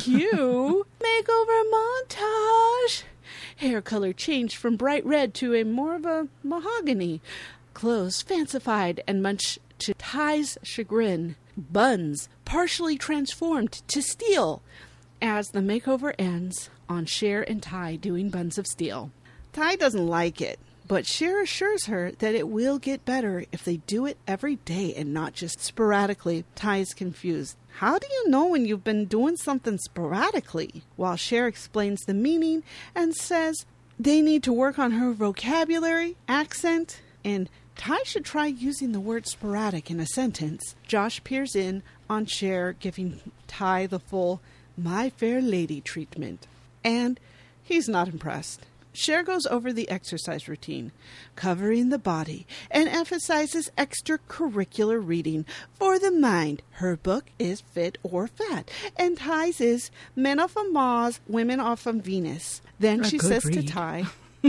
Cue makeover montage. Hair color changed from bright red to a more of a mahogany. Clothes fancified and much to Ty's chagrin. Buns partially transformed to steel. As the makeover ends on Cher and Ty doing buns of steel. Ty doesn't like it, but Cher assures her that it will get better if they do it every day and not just sporadically. Ty is confused. How do you know when you've been doing something sporadically? While Cher explains the meaning and says they need to work on her vocabulary, accent, and Ty should try using the word sporadic in a sentence. Josh peers in on Cher, giving Ty the full My Fair Lady treatment. And he's not impressed. Cher goes over the exercise routine, covering the body, and emphasizes extracurricular reading for the mind. Her book is Fit or Fat, and Ty's is Men Off of Mars, Women Off of Venus. Then A she good says read. to Ty...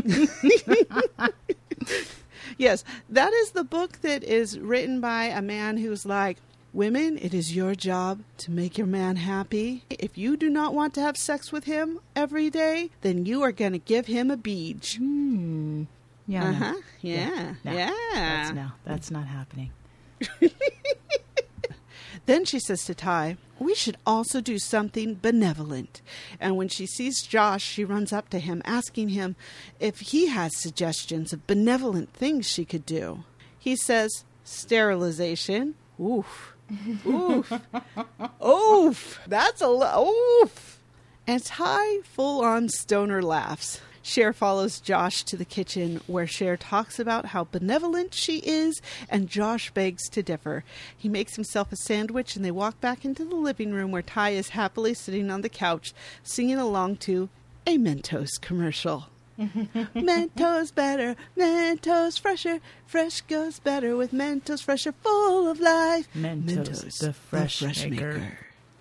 Yes, that is the book that is written by a man who's like, women, it is your job to make your man happy. If you do not want to have sex with him every day, then you are going to give him a beach. Hmm. Yeah. Uh-huh. No. Yeah. No. Yeah. That's, no, that's not happening. Then she says to Ty, we should also do something benevolent. And when she sees Josh, she runs up to him, asking him if he has suggestions of benevolent things she could do. He says, sterilization. Oof. Oof. Oof. That's a lo- oof. And Ty full-on stoner laughs. Cher follows Josh to the kitchen, where Cher talks about how benevolent she is, and Josh begs to differ. He makes himself a sandwich, and they walk back into the living room, where Ty is happily sitting on the couch, singing along to a Mentos commercial. Mentos better, Mentos fresher, fresh goes better with Mentos fresher, full of life. Mentos, the fresh maker.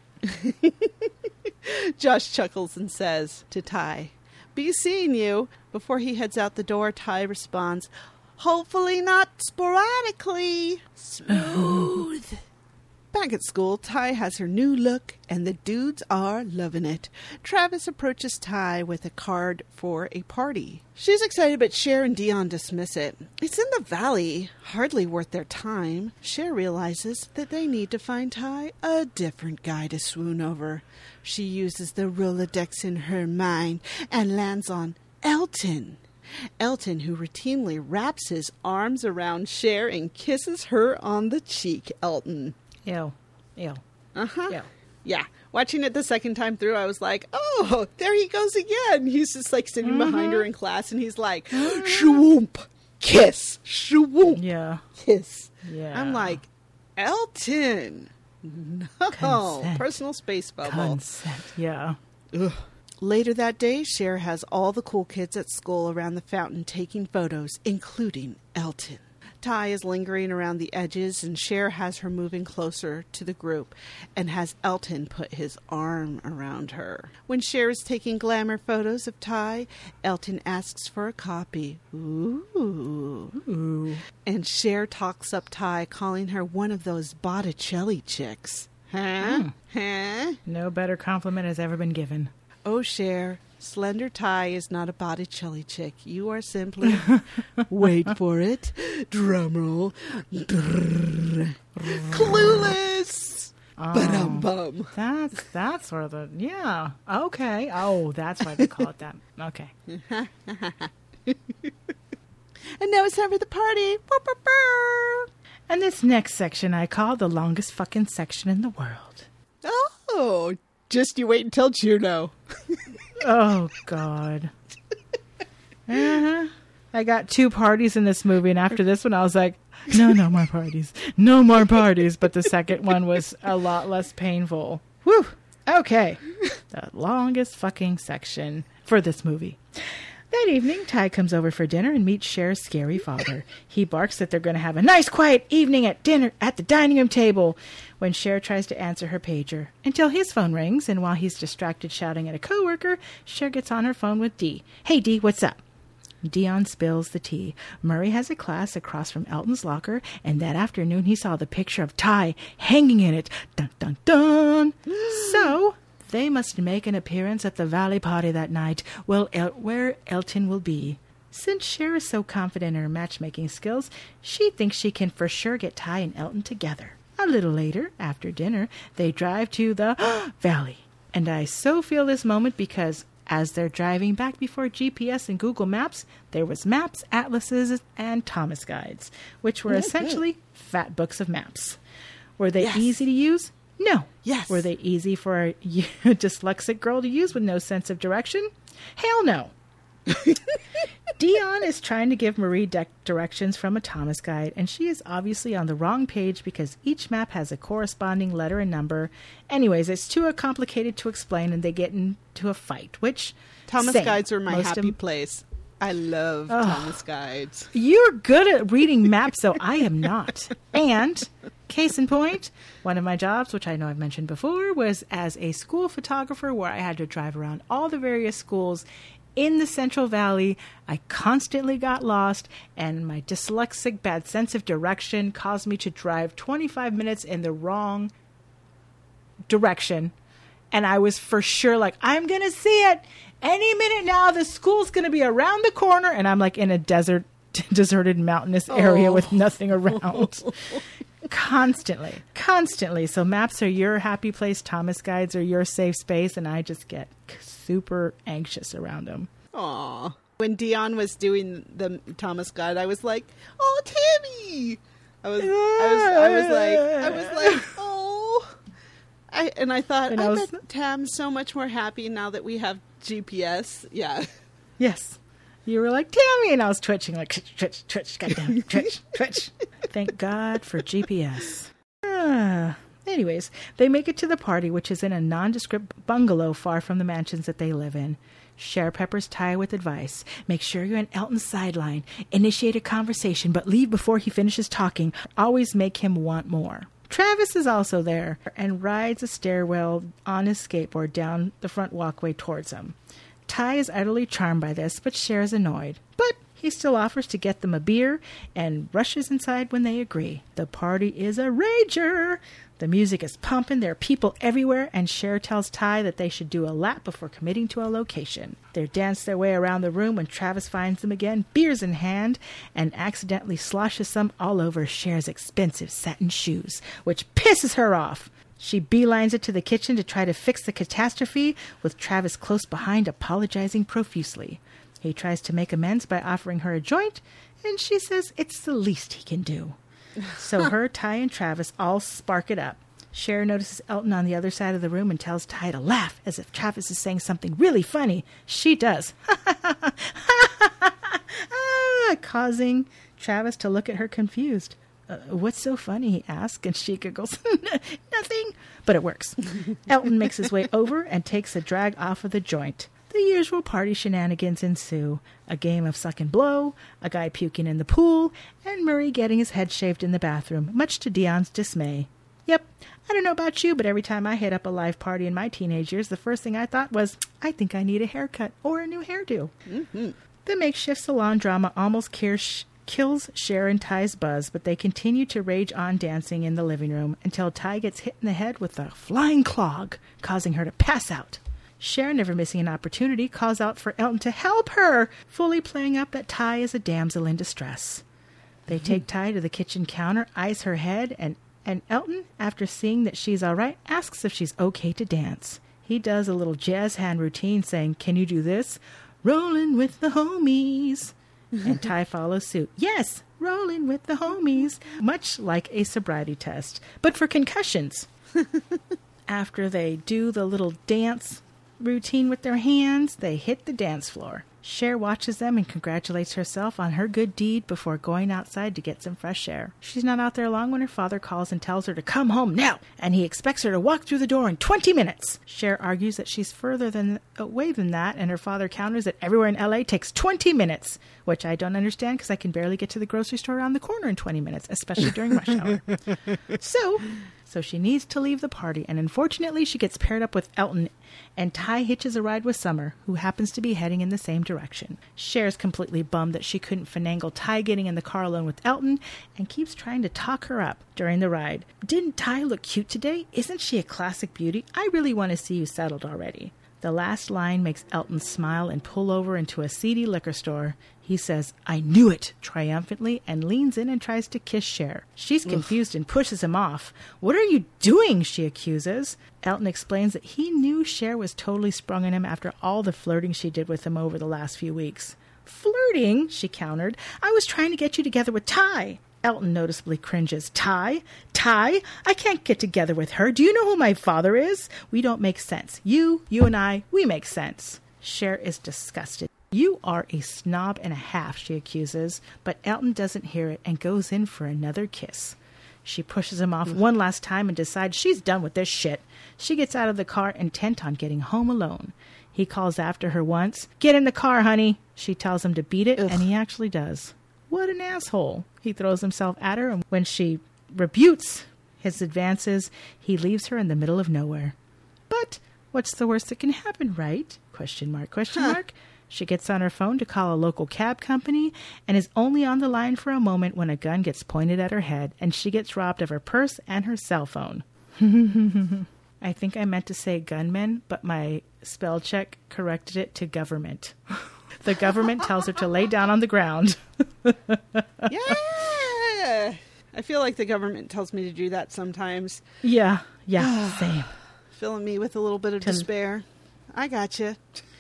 Josh chuckles and says to Ty, be seeing you. Before he heads out the door, Ty responds, hopefully not sporadically. Smooth. Back at school, Ty has her new look, and the dudes are loving it. Travis approaches Ty with a card for a party. She's excited, but Cher and Dion dismiss it. It's in the valley, hardly worth their time. Cher realizes that they need to find Ty a different guy to swoon over. She uses the Rolodex in her mind and lands on Elton. Elton, who routinely wraps his arms around Cher and kisses her on the cheek. Elton. Ew. Ew. Uh-huh. Ew. Yeah. Watching it the second time through, I was like, oh, there he goes again. He's just like sitting Mm-hmm. behind her in class, and he's like, shwoomp, kiss, shwoomp, Yeah. kiss. Yeah. I'm like, Elton. No. Consent. Personal space bubble. Consent. Yeah. Ugh. Later that day, Cher has all the cool kids at school around the fountain taking photos, including Elton. Ty is lingering around the edges, and Cher has her moving closer to the group and has Elton put his arm around her. When Cher is taking glamour photos of Ty, Elton asks for a copy. Ooh. Ooh. And Cher talks up Ty, calling her one of those Botticelli chicks. Huh? Mm. Huh? No better compliment has ever been given. Oh, Cher, slender Ty is not a Botticelli chick. You are simply, wait for it, drumroll, clueless. Oh, Ba-dum-bum. that's that's sort of the yeah. Okay. Oh, that's why they call it that. Okay. And now it's time for the party. And this next section I call the longest fucking section in the world. Oh, just you wait until Juno. Oh, God. Uh-huh. I got two parties in this movie, and after this one, I was like, no, no more parties. No more parties. But the second one was a lot less painful. Whew. Okay. The longest fucking section for this movie. That evening, Ty comes over for dinner and meets Cher's scary father. He barks that they're going to have a nice, quiet evening at dinner at the dining room table when Cher tries to answer her pager, until his phone rings, and while he's distracted shouting at a coworker, Cher gets on her phone with Dee. Hey, Dee, what's up? Dion spills the tea. Murray has a class across from Elton's locker, and that afternoon he saw the picture of Ty hanging in it. Dun, dun, dun. So they must make an appearance at the Valley party that night, well, El- where Elton will be. Since Cher is so confident in her matchmaking skills, she thinks she can for sure get Ty and Elton together. A little later, after dinner, they drive to the Valley. And I so feel this moment because as they're driving back before G P S and Google Maps, there was maps, atlases, and Thomas guides, which were essentially fat books of maps. Were they Yes. easy to use? No. Yes. Were they easy for a dyslexic girl to use with no sense of direction? Hell no. Dion is trying to give Marie de- directions from a Thomas guide, and she is obviously on the wrong page because each map has a corresponding letter and number. Anyways, it's too complicated to explain, and they get into a fight, which... Thomas same. guides are my Most happy of- place. I love Oh. Thomas Guides. You're good at reading maps, though I am not. And, case in point, one of my jobs, which I know I've mentioned before, was as a school photographer where I had to drive around all the various schools in the Central Valley. I constantly got lost, and my dyslexic bad sense of direction caused me to drive twenty-five minutes in the wrong direction. And I was for sure like, I'm going to see it any minute now. The school's going to be around the corner. And I'm like in a desert, deserted mountainous area Oh. with nothing around. Constantly, constantly. So maps are your happy place. Thomas Guides are your safe space. And I just get super anxious around them. Aw. When Dion was doing the Thomas Guide, I was like, oh, Tammy. I was, I was, I was like, I was like, oh. I, and I thought, And I, I was- bet Tam's so much more happy now that we have G P S. Yeah. Yes. You were like, Tammy. And I was twitching like, twitch, twitch, twitch, goddamn, twitch, twitch. Thank God for G P S. Ah. Anyways, they make it to the party, which is in a nondescript bungalow far from the mansions that they live in. Cher peppers Ty with advice. Make sure you're in Elton's sideline. Initiate a conversation, but leave before he finishes talking. Always make him want more. Travis is also there and rides a stairwell on his skateboard down the front walkway towards him. Ty is utterly charmed by this, but Cher is annoyed. But he still offers to get them a beer and rushes inside when they agree. The party is a rager. The music is pumping, there are people everywhere, and Cher tells Ty that they should do a lap before committing to a location. They dance their way around the room when Travis finds them again, beers in hand, and accidentally sloshes some all over Cher's expensive satin shoes, which pisses her off. She beelines it to the kitchen to try to fix the catastrophe, with Travis close behind apologizing profusely. He tries to make amends by offering her a joint, and she says it's the least he can do. So her, Ty, and Travis all spark it up. Cher notices Elton on the other side of the room and tells Ty to laugh as if Travis is saying something really funny. She does. ah, causing Travis to look at her confused. Uh, what's so funny, he asks, and she giggles. Nothing. But it works. Elton makes his way over and takes a drag off of the joint. The usual party shenanigans ensue. A game of suck and blow, a guy puking in the pool, and Murray getting his head shaved in the bathroom, much to Dion's dismay. Yep, I don't know about you, but every time I hit up a live party in my teenage years, the first thing I thought was, I think I need a haircut or a new hairdo. Mm-hmm. The makeshift salon drama almost kills, kills Cher and Ty's buzz, but they continue to rage on dancing in the living room until Ty gets hit in the head with a flying clog, causing her to pass out. Cher, never missing an opportunity, calls out for Elton to help her, fully playing up that Ty is a damsel in distress. They mm-hmm. take Ty to the kitchen counter, ice her head, and, and Elton, after seeing that she's all right, asks if she's okay to dance. He does a little jazz hand routine saying, can you do this? Rolling with the homies. And Ty follows suit. Yes, rolling with the homies. Much like a sobriety test, but for concussions. After they do the little dance routine with their hands, they hit the dance floor. Cher watches them and congratulates herself on her good deed before going outside to get some fresh air. She's not out there long when her father calls and tells her to come home now, and he expects her to walk through the door in twenty minutes. Cher argues that she's further than away than that, and her father counters that everywhere in L A takes twenty minutes, which I don't understand because I can barely get to the grocery store around the corner in twenty minutes, especially during rush hour. So... So she needs to leave the party, and unfortunately she gets paired up with Elton, and Ty hitches a ride with Summer, who happens to be heading in the same direction. Cher's completely bummed that she couldn't finagle Ty getting in the car alone with Elton, and keeps trying to talk her up during the ride. Didn't Ty look cute today? Isn't she a classic beauty? I really want to see you settled already. The last line makes Elton smile and pull over into a seedy liquor store. He says, I knew it, triumphantly, and leans in and tries to kiss Cher. She's confused and pushes him off. What are you doing? She accuses. Elton explains that he knew Cher was totally sprung on him after all the flirting she did with him over the last few weeks. Flirting? She countered. I was trying to get you together with Ty. Elton noticeably cringes. Ty? Ty? I can't get together with her. Do you know who my father is? We don't make sense. You, you and I, we make sense. Cher is disgusted. You are a snob and a half, she accuses, but Elton doesn't hear it and goes in for another kiss. She pushes him off one last time and decides she's done with this shit. She gets out of the car intent on getting home alone. He calls after her once. Get in the car, honey. She tells him to beat it, Ugh. and he actually does. What an asshole. He throws himself at her, and when she rebukes his advances, he leaves her in the middle of nowhere. But what's the worst that can happen, right? Question mark, question Huh. mark. She gets on her phone to call a local cab company and is only on the line for a moment when a gun gets pointed at her head and she gets robbed of her purse and her cell phone. I think I meant to say gunman, but my spell check corrected it to government. The government tells her to lay down on the ground. Yeah! I feel like the government tells me to do that sometimes. Yeah, yeah, same. Filling me with a little bit of To- despair. I gotcha.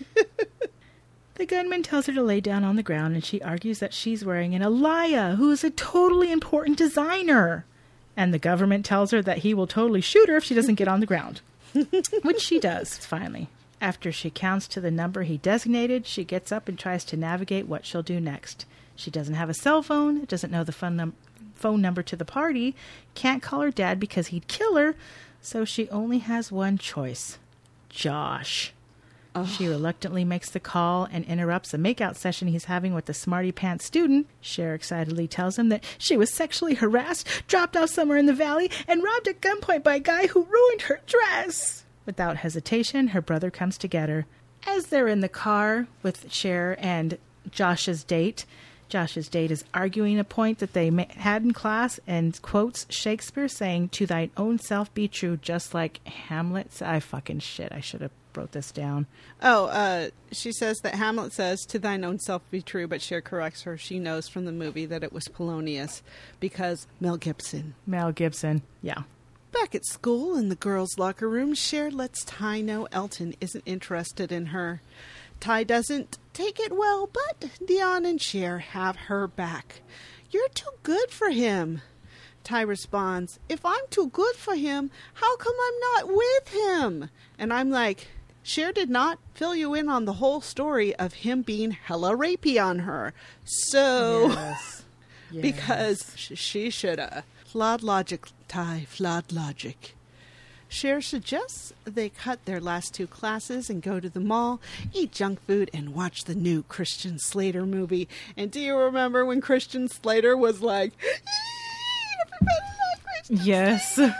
The gunman tells her to lay down on the ground, and she argues that she's wearing an Alaya, who is a totally important designer. And the government tells her that he will totally shoot her if she doesn't get on the ground. Which she does, finally. After she counts to the number he designated, she gets up and tries to navigate what she'll do next. She doesn't have a cell phone, doesn't know the phone, num- phone number to the party, can't call her dad because he'd kill her, so she only has one choice. Josh. Oh. She reluctantly makes the call and interrupts a makeout session he's having with the smarty pants student. Cher excitedly tells him that she was sexually harassed, dropped off somewhere in the valley, and robbed at gunpoint by a guy who ruined her dress. Without hesitation, her brother comes to get her. As they're in the car with Cher and Josh's date, Josh's date is arguing a point that they ma- had in class and quotes Shakespeare saying, "To thine own self be true," just like Hamlet. I fucking shit. I should have wrote this down. Oh, uh, she says that Hamlet says, "To thine own self be true," but Cher corrects her. She knows from the movie that it was Polonius because Mel Gibson. Mel Gibson. Yeah. Back at school in the girls' locker room, Cher lets Ty know Elton isn't interested in her. Ty doesn't take it well, but Dion and Cher have her back. "You're too good for him." Ty responds, "If I'm too good for him, how come I'm not with him?" And I'm like, Cher did not fill you in on the whole story of him being hella rapey on her. So, Yes. Yes. because sh- she shoulda. Flawed logic, Ty, flawed logic. Cher suggests they cut their last two classes and go to the mall, eat junk food, and watch the new Christian Slater movie. And do you remember when Christian Slater was like, "Everybody loves Christian Yes. Slater"?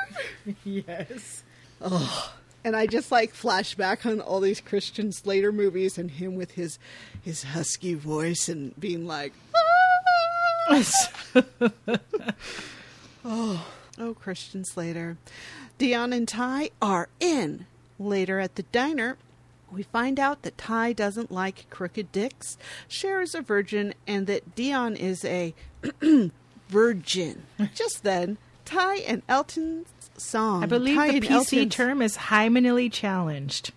Yes. Oh. And I just like flash back on all these Christian Slater movies and him with his his husky voice and being like, "Ah!" oh, oh, Christian Slater. Dion and Ty are in. Later at the diner, we find out that Ty doesn't like crooked dicks, Cher is a virgin, and that Dion is a virgin. Just then, Ty and Elton's song. I believe Ty the and P C Elton's- term is hymenally challenged.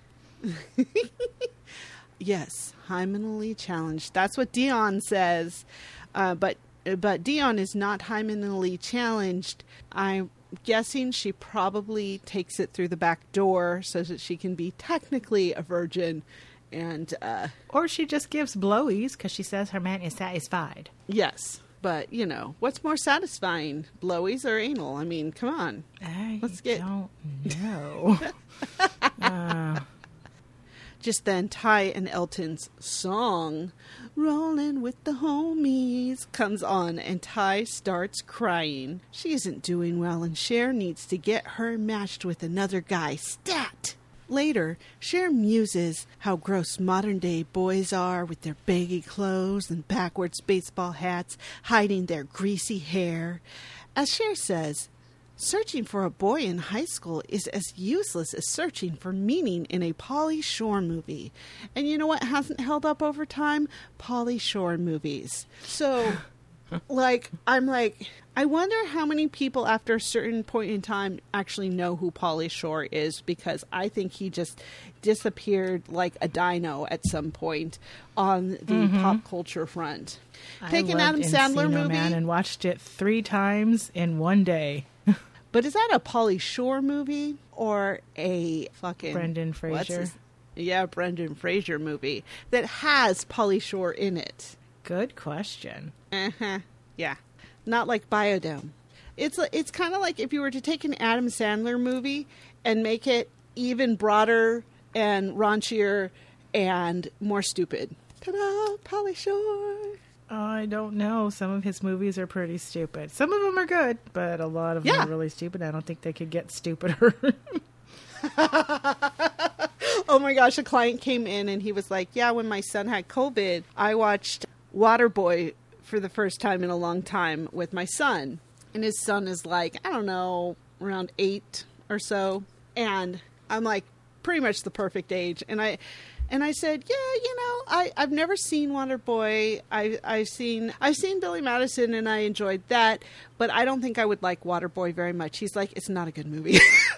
Yes, hymenally challenged. That's what Dion says. Uh, but but Dion is not hymenally challenged. I'm guessing she probably takes it through the back door so that she can be technically a virgin. And uh, Or she just gives blowies because she says her man is satisfied. yes, but you know, what's more satisfying, blowies or anal? I mean, come on. I Let's get- don't know. uh, Just then, Ty and Elton's song, "Rollin' with the Homies," comes on, and Ty starts crying. She isn't doing well, and Cher needs to get her matched with another guy, stat! Later, Cher muses how gross modern-day boys are with their baggy clothes and backwards baseball hats, hiding their greasy hair. As Cher says, searching for a boy in high school is as useless as searching for meaning in a Pauly Shore movie. And you know what hasn't held up over time? Pauly Shore movies. So, like, I'm like, I wonder how many people after a certain point in time actually know who Pauly Shore is, because I think he just disappeared like a dino at some point on the Mm-hmm. pop culture front. Take I an Adam loved Sandler Encino movie. Man and watched it three times in one day. But is that a Pauly Shore movie or a fucking Brendan what's Fraser. his- yeah, Brendan Fraser movie that has Pauly Shore in it? Good question. Uh-huh. Yeah. Not like Biodome. It's it's kind of like if you were to take an Adam Sandler movie and make it even broader and raunchier and more stupid. Ta-da! Pauly Shore. I don't know. Some of his movies are pretty stupid. Some of them are good, but a lot of them Yeah. are really stupid. I don't think they could get stupider. Oh my gosh, a client came in and he was like, yeah, when my son had COVID, I watched Waterboy for the first time in a long time with my son. And his son is like, I don't know, around eight or so. And I'm like, pretty much the perfect age. And I... And I said, yeah, you know, I, I've never seen Waterboy. I, I've seen I've seen Billy Madison, and I enjoyed that. But I don't think I would like Waterboy very much. He's like, it's not a good movie.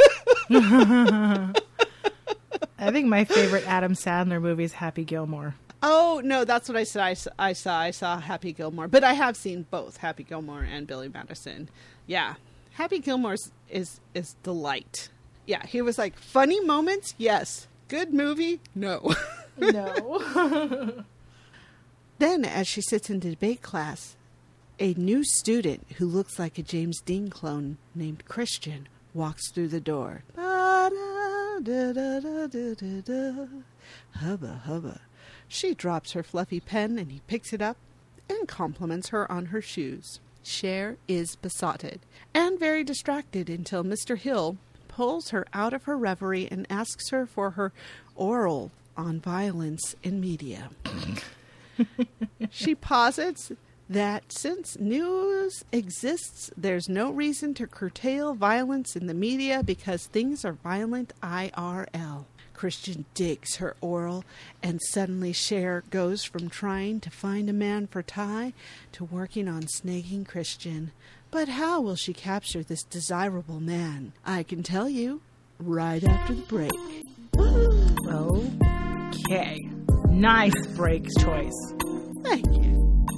I think my favorite Adam Sandler movie is Happy Gilmore. Oh, no, that's what I said. I, s- I saw. I saw Happy Gilmore. But I have seen both Happy Gilmore and Billy Madison. Yeah. Happy Gilmore is, is, is delight. Yeah, he was like, funny moments? Yes. Good movie? No. No. Then, as she sits in the debate class, a new student who looks like a James Dean clone named Christian walks through the door. Ba-da-da-da-da-da-da. Hubba, hubba. She drops her fluffy pen and he picks it up and compliments her on her shoes. Cher is besotted and very distracted until Mister Hill pulls her out of her reverie and asks her for her oral on violence in media. She posits that since news exists, there's no reason to curtail violence in the media because things are violent I R L. Christian digs her oral, and suddenly Cher goes from trying to find a man for Ty to working on snagging Christian. But how will she capture this desirable man? I can tell you right after the break. Okay. Nice break choice. Thank you.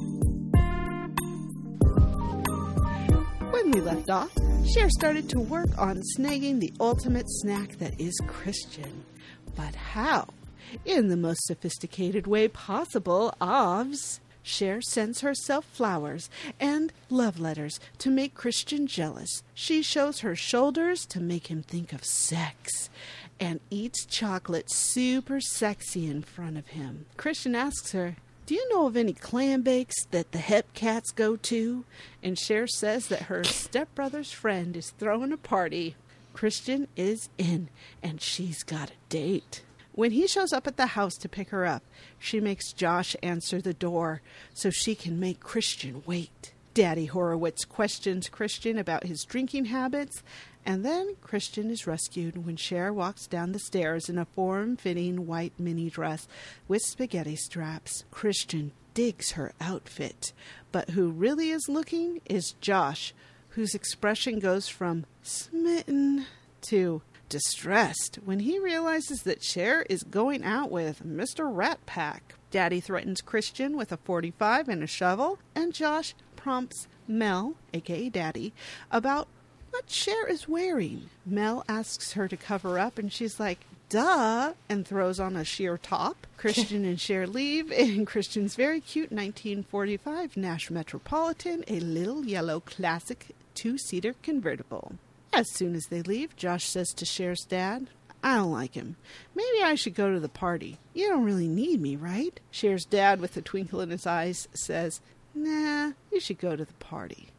When we left off, Cher started to work on snagging the ultimate snack that is Christian. But how? In the most sophisticated way possible, Ovs. Cher sends herself flowers and love letters to make Christian jealous. She shows her shoulders to make him think of sex and eats chocolate super sexy in front of him. Christian asks her, do you know of any clam bakes that the Hep Cats go to? And Cher says that her stepbrother's friend is throwing a party. Christian is in, and she's got a date. When he shows up at the house to pick her up, she makes Josh answer the door so she can make Christian wait. Daddy Horowitz questions Christian about his drinking habits, and then Christian is rescued when Cher walks down the stairs in a form-fitting white mini dress with spaghetti straps. Christian digs her outfit, but who really is looking is Josh, whose expression goes from smitten to distressed when he realizes that Cher is going out with Mister Rat Pack. Daddy threatens Christian with a forty-five and a shovel, and Josh prompts Mel, aka Daddy, about what Cher is wearing. Mel asks her to cover up, and she's like, duh, and throws on a sheer top. Christian and Cher leave in Christian's very cute nineteen forty-five Nash Metropolitan, a little yellow classic two-seater convertible. As soon as they leave, Josh says to Cher's dad, I don't like him. Maybe I should go to the party. You don't really need me, right? Cher's dad, with a twinkle in his eyes, says, nah, you should go to the party.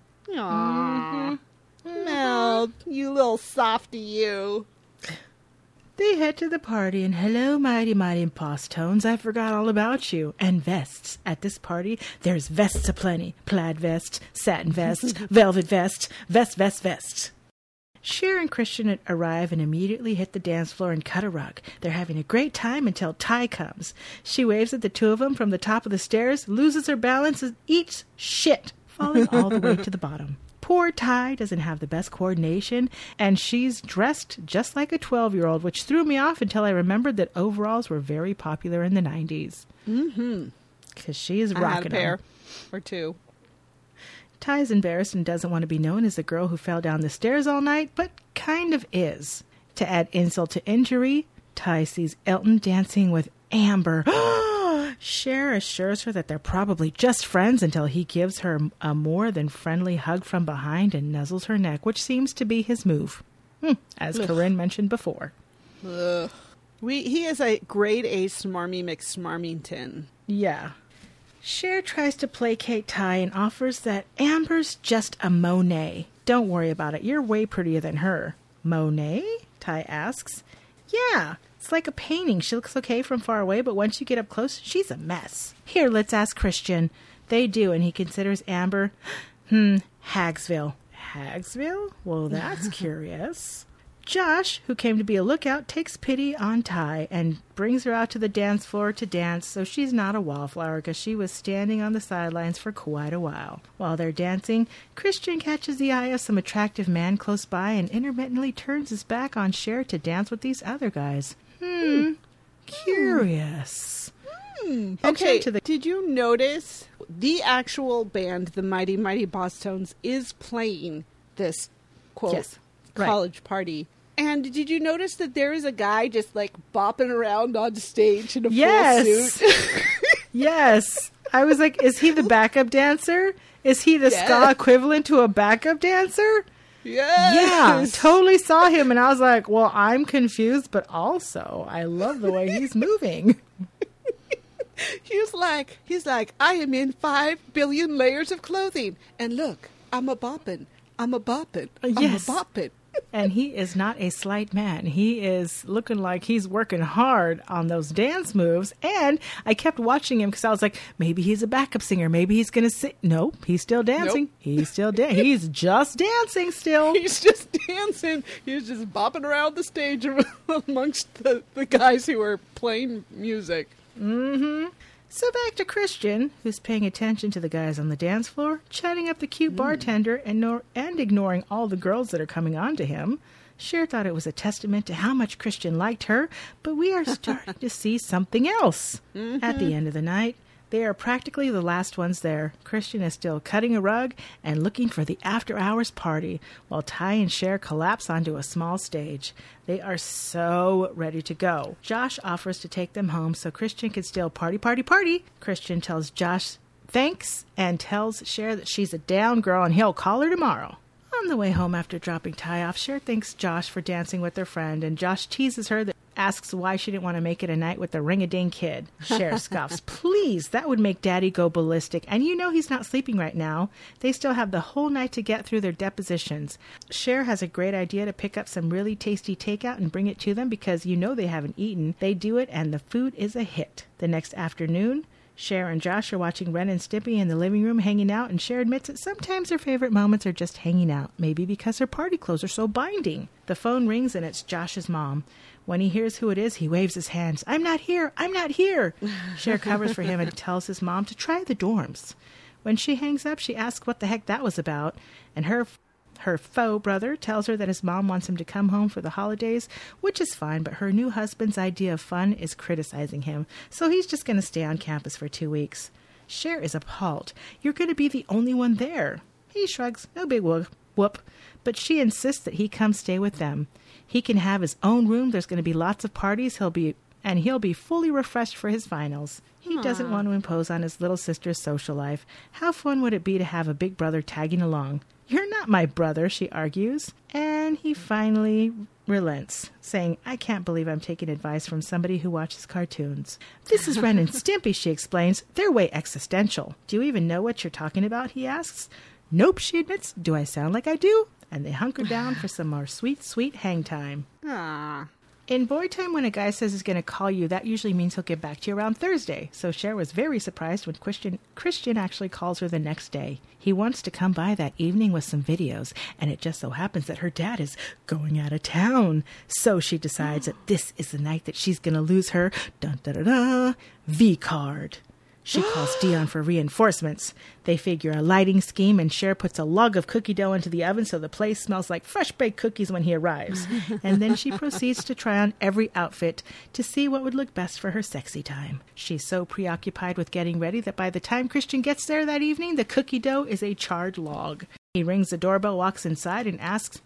Aww. Mm-hmm. Mel, you little softy, you. They head to the party, and hello, mighty, mighty impost tones. I forgot all about you. And vests. At this party, there's vests aplenty. Plaid vests, satin vests, velvet vests, vest, vest, vest. Cher and Christian arrive and immediately hit the dance floor and cut a rug. They're having a great time until Ty comes. She waves at the two of them from the top of the stairs, loses her balance, and eats shit, falling all the way to the bottom. Poor Ty doesn't have the best coordination, and she's dressed just like a twelve-year-old, which threw me off until I remembered that overalls were very popular in the nineties. Mm-hmm. Because she is I rocking had a pair them. or two. Ty's embarrassed and doesn't want to be known as the girl who fell down the stairs all night, but kind of is. To add insult to injury, Ty sees Elton dancing with Amber. Cher assures her that they're probably just friends until he gives her a more than friendly hug from behind and nuzzles her neck, which seems to be his move, hmm, as Ugh. Corinne mentioned before. Ugh. We he is a grade A smarmy McSmarmington. Yeah. Cher tries to placate Ty and offers that Amber's just a Monet. Don't worry about it. You're way prettier than her. Monet? Ty asks. Yeah, it's like a painting. She looks okay from far away, but once you get up close, she's a mess. Here, let's ask Christian. They do, and he considers Amber, hmm, Hagsville. Hagsville? Well, that's curious. Josh, who came to be a lookout, takes pity on Ty and brings her out to the dance floor to dance, so she's not a wallflower because she was standing on the sidelines for quite a while. While they're dancing, Christian catches the eye of some attractive man close by and intermittently turns his back on Cher to dance with these other guys. Hmm, curious. Hmm. Okay, to the- did you notice the actual band, the Mighty Mighty Bosstones, is playing this, quote, yes, college right. party? And did you notice that there is a guy just like bopping around on stage in a yes. full suit? Yes. I was like, is he the backup dancer? Is he the yes. ska equivalent to a backup dancer? Yes. Yeah, totally saw him. And I was like, well, I'm confused, but also I love the way he's moving. He's like, he's like, I am in five billion layers of clothing. And look, I'm a boppin'. I'm a boppin'. I'm yes. a boppin'. And he is not a slight man. He is looking like he's working hard on those dance moves. And I kept watching him because I was like, maybe he's a backup singer. Maybe he's going to sit. Nope, he's still dancing. Nope. He's still dancing. He's just dancing still. He's just dancing. He's just bopping around the stage amongst the, the guys who are playing music. Mm-hmm. So back to Christian, who's paying attention to the guys on the dance floor, chatting up the cute mm. bartender and, nor- and ignoring all the girls that are coming on to him. Cher thought it was a testament to how much Christian liked her, but we are starting to see something else. Mm-hmm. At the end of the night, they are practically the last ones there. Christian is still cutting a rug and looking for the after-hours party, while Ty and Cher collapse onto a small stage. They are so ready to go. Josh offers to take them home so Christian can still party, party, party. Christian tells Josh thanks and tells Cher that she's a down girl and he'll call her tomorrow. On the way home after dropping Ty off, Cher thanks Josh for dancing with their friend, and Josh teases her that asks why she didn't want to make it a night with the ring-a-ding kid. Cher scoffs, please, that would make Daddy go ballistic, and you know he's not sleeping right now. They still have the whole night to get through their depositions. Cher has a great idea to pick up some really tasty takeout and bring it to them because you know they haven't eaten. They do it, and the food is a hit. The next afternoon, Cher and Josh are watching Ren and Stimpy in the living room hanging out, and Cher admits that sometimes her favorite moments are just hanging out, maybe because her party clothes are so binding. The phone rings and it's Josh's mom. When he hears who it is, he waves his hands. I'm not here! I'm not here! Cher covers for him and tells his mom to try the dorms. When she hangs up, she asks what the heck that was about, and her Her faux brother tells her that his mom wants him to come home for the holidays, which is fine, but her new husband's idea of fun is criticizing him, so he's just going to stay on campus for two weeks. Cher is appalled. You're going to be the only one there. He shrugs, no big whoop, whoop, but she insists that he come stay with them. He can have his own room, there's going to be lots of parties, he'll be and he'll be fully refreshed for his finals. He Aww. Doesn't want to impose on his little sister's social life. How fun would it be to have a big brother tagging along? You're not my brother, she argues. And he finally relents, saying, I can't believe I'm taking advice from somebody who watches cartoons. This is Ren and Stimpy, she explains. They're way existential. Do you even know what you're talking about, he asks. Nope, she admits. Do I sound like I do? And they hunker down for some more sweet, sweet hang time. Aww. In boy time, when a guy says he's going to call you, that usually means he'll get back to you around Thursday. So Cher was very surprised when Christian, Christian actually calls her the next day. He wants to come by that evening with some videos, and it just so happens that her dad is going out of town. So she decides that this is the night that she's going to lose her dun-da-da-da V-card. She calls Dion for reinforcements. They figure a lighting scheme, and Cher puts a log of cookie dough into the oven so the place smells like fresh-baked cookies when he arrives. And then she proceeds to try on every outfit to see what would look best for her sexy time. She's so preoccupied with getting ready that by the time Christian gets there that evening, the cookie dough is a charred log. He rings the doorbell, walks inside, and asks,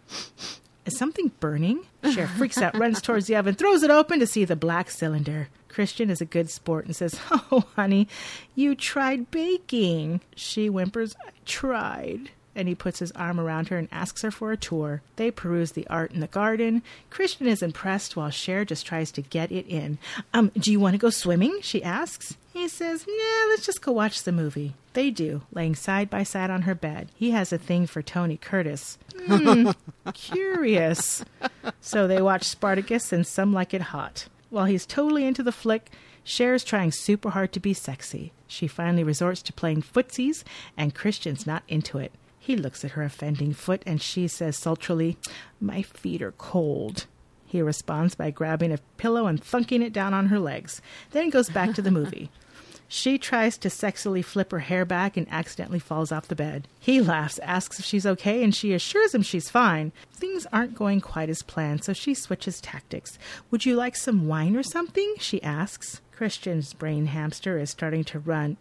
is something burning? Cher freaks out, runs towards the oven, throws it open to see the black cylinder. Christian is a good sport and says, oh, honey, you tried baking. She whimpers, I tried. and he puts his arm around her and asks her for a tour. They peruse the art in the garden. Christian is impressed while Cher just tries to get it in. Um, do you want to go swimming? She asks. He says, nah, let's just go watch the movie. They do, laying side by side on her bed. He has a thing for Tony Curtis. Hmm, curious. So they watch Spartacus and Some Like It Hot. While he's totally into the flick, Cher's trying super hard to be sexy. She finally resorts to playing footsies, and Christian's not into it. He looks at her offending foot, and she says sultrily, my feet are cold. He responds by grabbing a pillow and thunking it down on her legs, then goes back to the movie. She tries to sexily flip her hair back and accidentally falls off the bed. He laughs, asks if she's okay, and she assures him she's fine. Things aren't going quite as planned, so she switches tactics. Would you like some wine or something? She asks. Christian's brain hamster is starting to run,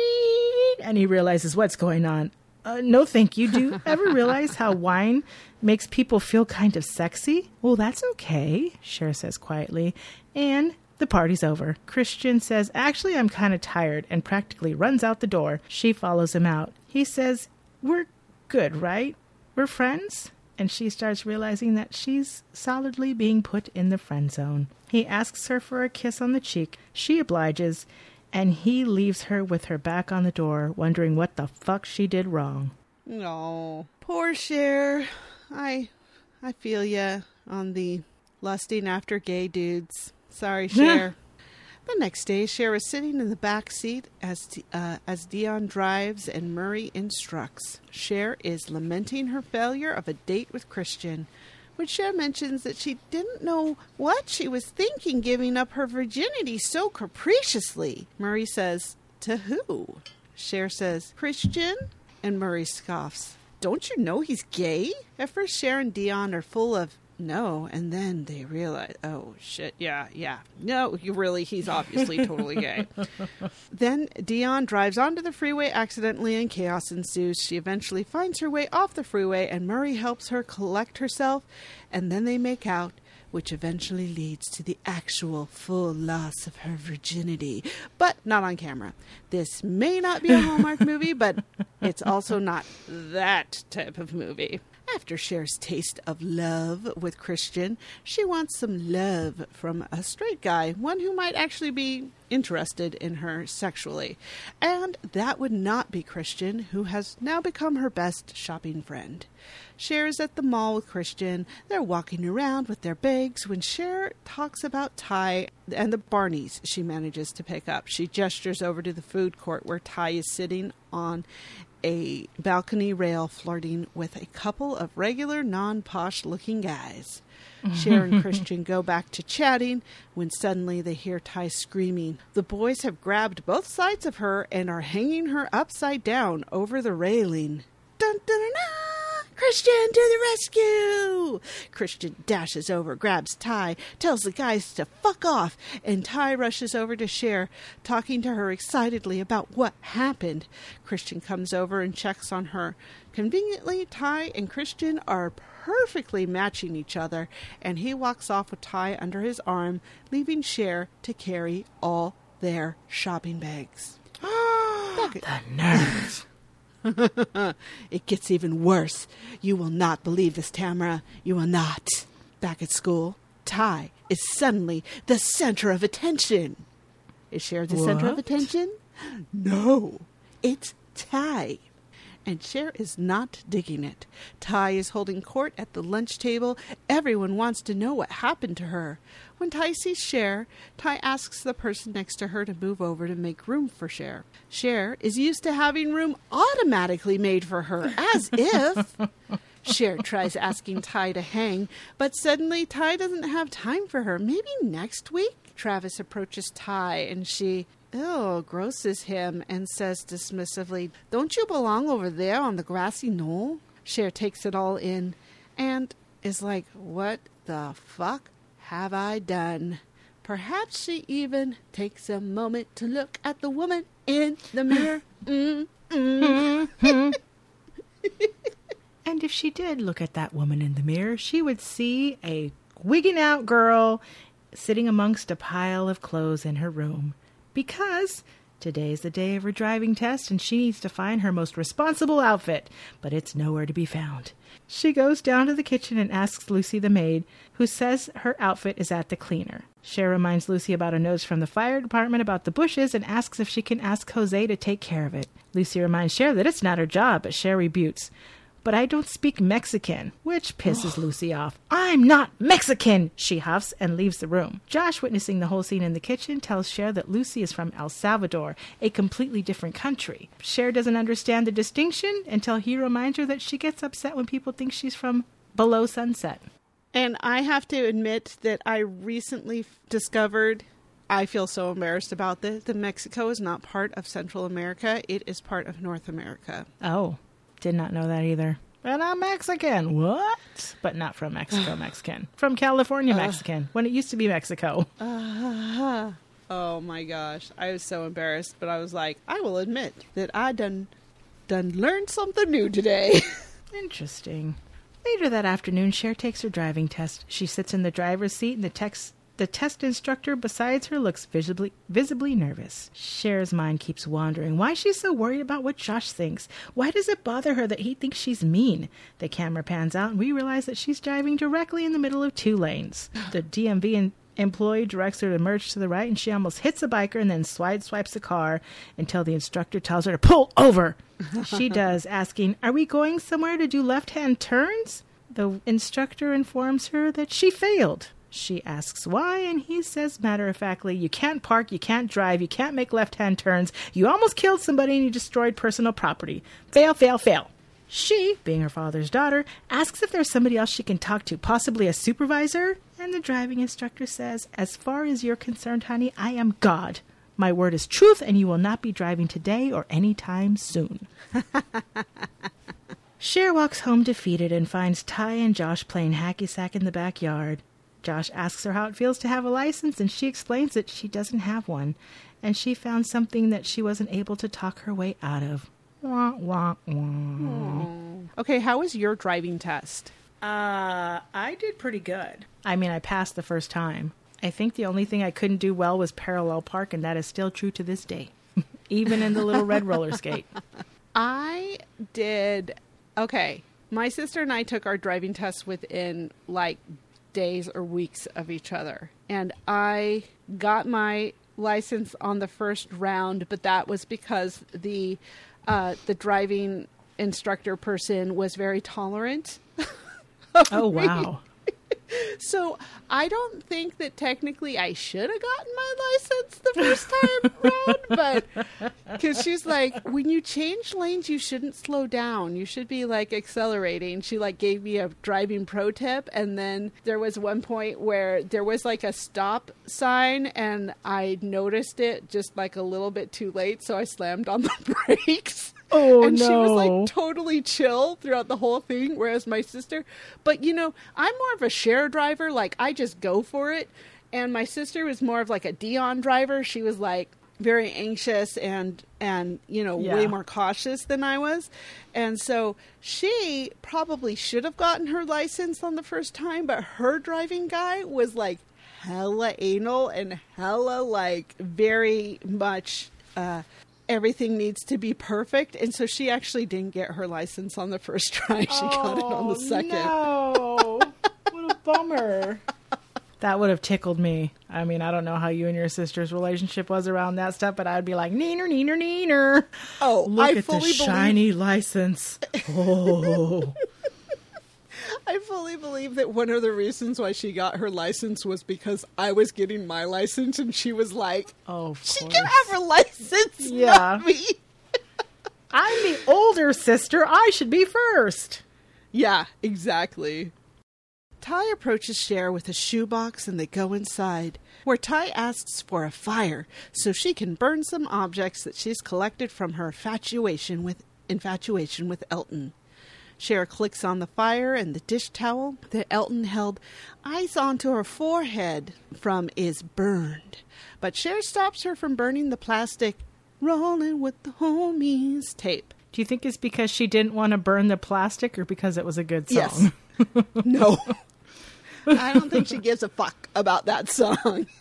and he realizes what's going on. Uh, no, thank you. Do you ever realize how wine makes people feel kind of sexy? Well, that's okay, Cher says quietly. And the party's over. Christian says, actually, I'm kind of tired, and practically runs out the door. She follows him out. He says, we're good, right? We're friends? And she starts realizing that she's solidly being put in the friend zone. He asks her for a kiss on the cheek. She obliges, and he leaves her with her back on the door, wondering what the fuck she did wrong. No, poor Cher. I, I feel ya on the lusting after gay dudes. Sorry, Cher. The next day, Cher is sitting in the back seat as uh, as Dion drives and Murray instructs. Cher is lamenting her failure of a date with Christian, when Cher mentions that she didn't know what she was thinking giving up her virginity so capriciously. Murray says, to who? Cher says, Christian? And Murray scoffs. Don't you know he's gay? At first, Cher and Dion are full of no, and then they realize, oh, shit, yeah, yeah. No, you really, he's obviously totally gay. Then Dion drives onto the freeway accidentally and chaos ensues. She eventually finds her way off the freeway, and Murray helps her collect herself, and then they make out, which eventually leads to the actual full loss of her virginity, but not on camera. This may not be a Hallmark movie, but it's also not that type of movie. After Cher's taste of love with Christian, she wants some love from a straight guy, one who might actually be interested in her sexually. And that would not be Christian, who has now become her best shopping friend. Cher is at the mall with Christian. They're walking around with their bags when Cher talks about Ty and the Barneys she manages to pick up. She gestures over to the food court where Ty is sitting on a balcony rail flirting with a couple of regular non-posh looking guys. Cher and Christian go back to chatting when suddenly they hear Ty screaming. The boys have grabbed both sides of her and are hanging her upside down over the railing. Dun dun dun dun! Christian to the rescue! Christian dashes over, grabs Ty, tells the guys to fuck off, and Ty rushes over to Cher, talking to her excitedly about what happened. Christian comes over and checks on her. Conveniently, Ty and Christian are perfectly matching each other, and he walks off with Ty under his arm, leaving Cher to carry all their shopping bags. The nerve! It gets even worse. You will not believe this, Tamara. You will not. Back at school, Ty is suddenly the center of attention. Is Cher the what? center of attention? No, it's Ty. And Cher is not digging it. Ty is holding court at the lunch table. Everyone wants to know what happened to her. When Ty sees Cher, Ty asks the person next to her to move over to make room for Cher. Cher is used to having room automatically made for her, as if. Cher tries asking Ty to hang, but suddenly Ty doesn't have time for her. Maybe next week? Travis approaches Ty, and she... Ew, grosses him and says dismissively, don't you belong over there on the grassy knoll? Cher takes it all in and is like, what the fuck have I done? Perhaps she even takes a moment to look at the woman in the mirror. mm, mm. And if she did look at that woman in the mirror, she would see a wigging out girl sitting amongst a pile of clothes in her room. Because Today is the day of her driving test, and she needs to find her most responsible outfit, but it's nowhere to be found. She goes down to the kitchen and asks Lucy the maid, who says her outfit is at the cleaner. Cher reminds Lucy about a notice from the fire department about the bushes and asks if she can ask Jose to take care of it. Lucy reminds Cher that it's not her job, but Cher rebukes. But I don't speak Mexican, which pisses Lucy off. I'm not Mexican, she huffs and leaves the room. Josh, witnessing the whole scene in the kitchen, tells Cher that Lucy is from El Salvador, a completely different country. Cher doesn't understand the distinction until he reminds her that she gets upset when people think she's from below sunset. And I have to admit that I recently discovered, I feel so embarrassed about this, that Mexico is not part of Central America. It is part of North America. Oh. Did not know that either. But I'm Mexican. What? But not from Mexico, Mexican. From California, uh, Mexican. When it used to be Mexico. Uh, oh my gosh. I was so embarrassed. But I was like, I will admit that I done, done learned something new today. Interesting. Later that afternoon, Cher takes her driving test. She sits in the driver's seat and the text... The test instructor beside her looks visibly visibly nervous. Cher's mind keeps wandering. Why is she so worried about what Josh thinks? Why does it bother her that he thinks she's mean? The camera pans out and we realize that she's driving directly in the middle of two lanes. The D M V in- employee directs her to merge to the right, and she almost hits a biker and then swide swipes the car until the instructor tells her to pull over. She does, asking, "Are we going somewhere to do left-hand turns?" The instructor informs her that she failed. She asks why, and he says matter-of-factly, you can't park, you can't drive, you can't make left-hand turns, you almost killed somebody and you destroyed personal property. Fail, fail, fail. She, being her father's daughter, asks if there's somebody else she can talk to, possibly a supervisor, and the driving instructor says, as far as you're concerned, honey, I am God. My word is truth, and you will not be driving today or any time soon. Cher walks home defeated and finds Ty and Josh playing hacky-sack in the backyard. Josh asks her how it feels to have a license, and she explains that she doesn't have one, and she found something that she wasn't able to talk her way out of. Wah, wah, wah. Okay, how was your driving test? Uh, I did pretty good. I mean, I passed the first time. I think the only thing I couldn't do well was parallel park, and that is still true to this day, even in the little red roller skate. I did, okay, my sister and I took our driving tests within, like, days or weeks of each other. And I got my license on the first round, but that was because the uh, the driving instructor person was very tolerant. Oh, wow. So I don't think that technically I should have gotten my license the first time around, but because she's like, when you change lanes, you shouldn't slow down. You should be like accelerating. She like gave me a driving pro tip, and then there was one point where there was like a stop sign, and I noticed it just like a little bit too late, so I slammed on the brakes. Oh, and no. she was like totally chill throughout the whole thing, whereas my sister, but you know, I'm more of a Cher driver, like I just go for it, and my sister was more of like a Dion driver. She was like very anxious and and you know yeah. way more cautious than I was, and so she probably should have gotten her license on the first time, but her driving guy was like hella anal and hella like very much uh everything needs to be perfect, and so she actually didn't get her license on the first try. She oh, got it on the second. No. What a bummer. That would have tickled me. I mean, I don't know how you and your sister's relationship was around that stuff, but I'd be like, neener, neener, neener. Oh, look I at fully the believe- shiny license. Oh. I fully believe that one of the reasons why she got her license was because I was getting my license, and she was like, oh, of she course. can have her license, Yeah. not me. I'm the older sister. I should be first. Yeah, exactly. Ty approaches Cher with a shoebox, and they go inside, where Ty asks for a fire so she can burn some objects that she's collected from her infatuation with infatuation with Elton. Cher clicks on the fire, and the dish towel that Elton held eyes onto her forehead from is burned. But Cher stops her from burning the plastic "Rolling with the Homies" tape. Do you think it's because she didn't want to burn the plastic, or because it was a good song? Yes. No. I don't think she gives a fuck about that song.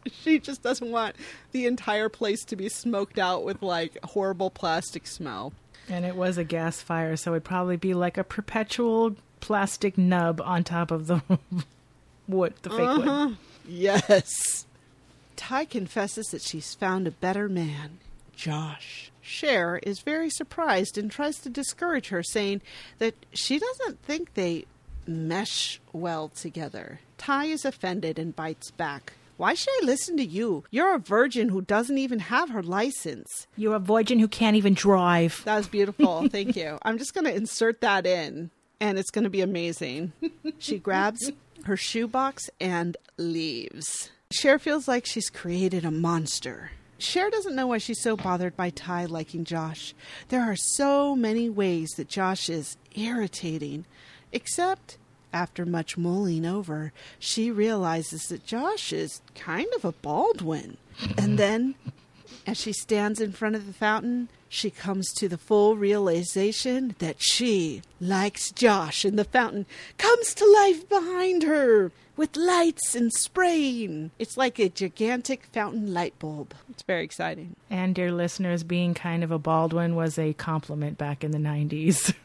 She just doesn't want the entire place to be smoked out with, like, horrible plastic smell. And it was a gas fire, so it'd probably be like a perpetual plastic nub on top of the wood, the fake uh-huh. wood. Yes. Ty confesses that she's found a better man, Josh. Cher is very surprised and tries to discourage her, saying that she doesn't think they mesh well together. Ty is offended and bites back. Why should I listen to you? You're a virgin who doesn't even have her license. You're a virgin who can't even drive. That was beautiful. Thank you. I'm just going to insert that in, and it's going to be amazing. She grabs her shoebox and leaves. Cher feels like she's created a monster. Cher doesn't know why she's so bothered by Ty liking Josh. There are so many ways that Josh is irritating, except after much mulling over, she realizes that Josh is kind of a Baldwin. And then, as she stands in front of the fountain, she comes to the full realization that she likes Josh, and the fountain comes to life behind her with lights and spraying. It's like a gigantic fountain light bulb. It's very exciting. And, dear listeners, being kind of a Baldwin was a compliment back in the nineties.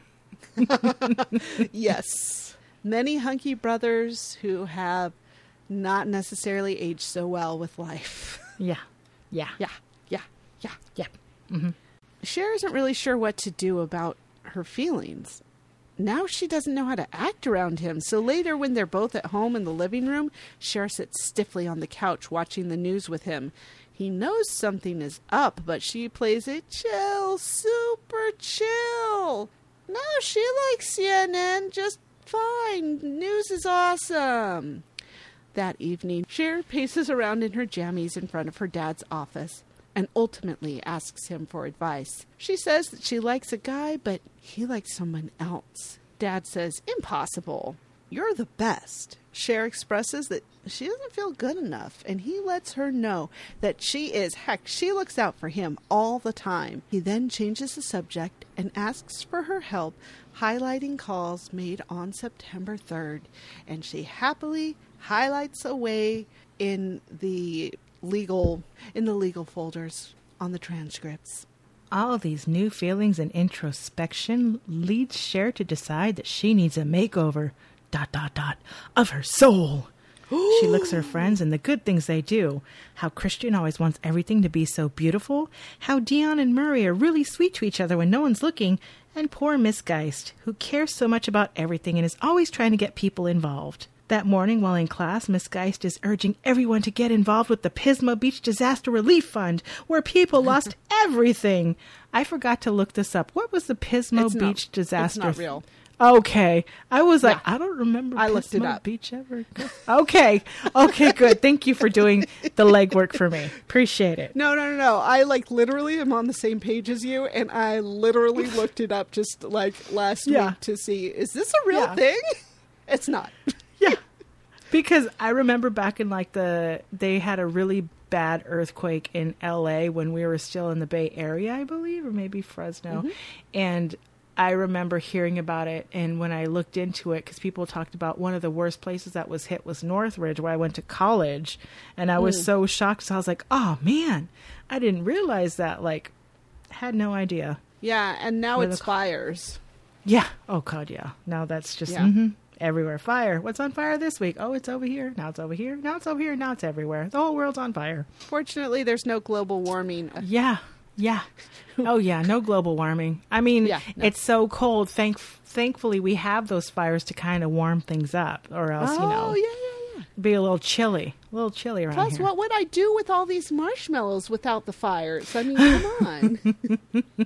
Yes. Many hunky brothers who have not necessarily aged so well with life. Yeah. Yeah. Yeah. Yeah. Yeah. Yeah. Mm-hmm. Cher isn't really sure what to do about her feelings. Now she doesn't know how to act around him. So later, when they're both at home in the living room, Cher sits stiffly on the couch watching the news with him. He knows something is up, but she plays it chill, super chill. No, she likes C N N just fine. News is awesome. That evening, Cher paces around in her jammies in front of her dad's office and ultimately asks him for advice. She says that she likes a guy, but he likes someone else. Dad says, impossible. You're the best. Cher expresses that she doesn't feel good enough, and he lets her know that she is. Heck, she looks out for him all the time. He then changes the subject and asks for her help highlighting calls made on September third, and she happily highlights away in the legal in the legal folders on the transcripts. All of these new feelings and introspection leads Cher to decide that she needs a makeover, dot, dot, dot, of her soul. She looks at her friends and the good things they do. How Christian always wants everything to be so beautiful. How Dion and Murray are really sweet to each other when no one's looking. And poor Miss Geist, who cares so much about everything and is always trying to get people involved. That morning while in class, Miss Geist is urging everyone to get involved with the Pismo Beach Disaster Relief Fund, where people lost everything. I forgot to look this up. What was the Pismo It's Beach not, Disaster? It's not real. Okay. I was like, Yeah. I don't remember I Pismo looked it up. Beach ever. Okay. Okay, good. Thank you for doing the legwork for me. Appreciate it. No, no, no, no. I like literally am on the same page as you, and I literally looked it up just like last Yeah. week to see, is this a real Yeah. thing? It's not. Yeah. Because I remember back in like the, they had a really bad earthquake in L A when we were still in the Bay Area, I believe, or maybe Fresno. Mm-hmm. And I remember hearing about it. And when I looked into it, because people talked about one of the worst places that was hit was Northridge, where I went to college. And I was Mm. so shocked. So I was like, oh man, I didn't realize that. Like, had no idea. Yeah, and now Where it's the- fires. Yeah. Oh God. Yeah. Now that's just Yeah. mhm. Everywhere. Fire. What's on fire this week? Oh, it's over here. Now it's over here. Now it's over here. Now it's everywhere. The whole world's on fire. Fortunately, there's no global warming. Yeah. Yeah. Oh, yeah. No global warming. I mean, Yeah, no. it's so cold. Thank, thankfully, we have those fires to kind of warm things up, or else, oh, you know, yeah, yeah, yeah. be a little chilly. A little chilly around Plus, here. what would I do with all these marshmallows without the fires? I mean, come on.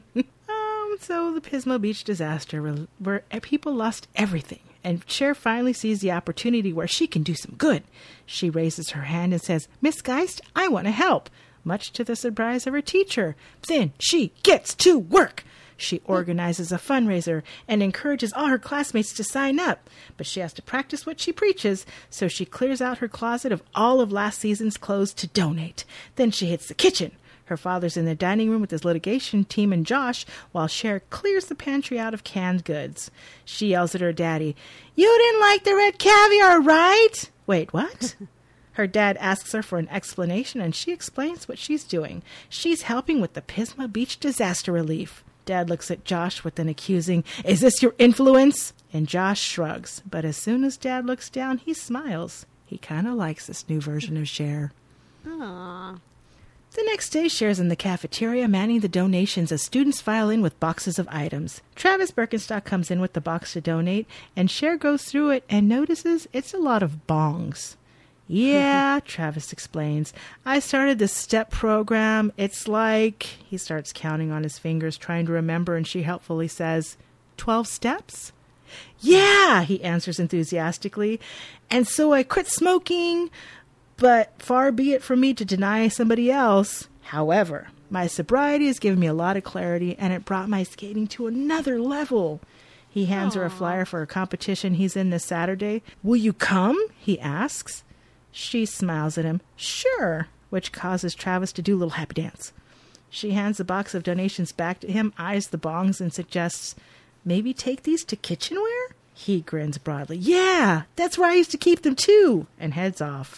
Um, so the Pismo Beach disaster, where people lost everything. And Cher finally sees the opportunity where she can do some good. She raises her hand and says, Miss Geist, I want to help. Much to the surprise of her teacher. Then she gets to work. She organizes a fundraiser and encourages all her classmates to sign up. But she has to practice what she preaches, so she clears out her closet of all of last season's clothes to donate. Then she hits the kitchen. Her father's in the dining room with his litigation team and Josh, while Cher clears the pantry out of canned goods. She yells at her daddy, You didn't like the red caviar, right? Wait, what? Her dad asks her for an explanation, and she explains what she's doing. She's helping with the Pisma Beach disaster relief. Dad looks at Josh with an accusing, "Is this your influence?" And Josh shrugs. But as soon as Dad looks down, he smiles. He kind of likes this new version of Cher. Aww. The next day, Cher's in the cafeteria manning the donations as students file in with boxes of items. Travis Birkenstock comes in with the box to donate, and Cher goes through it and notices it's a lot of bongs. Yeah, Travis explains. I started this STEP program. It's like... He starts counting on his fingers, trying to remember, and she helpfully says, twelve steps? Yeah, he answers enthusiastically. And so I quit smoking, but far be it from me to deny somebody else. However, my sobriety has given me a lot of clarity, and it brought my skating to another level. He hands Aww. her a flyer for a competition he's in this Saturday. Will you come? He asks. She smiles at him. Sure, which causes Travis to do a little happy dance. She hands the box of donations back to him, eyes the bongs, and suggests, maybe take these to kitchenware? He grins broadly. Yeah, that's where I used to keep them too, and heads off.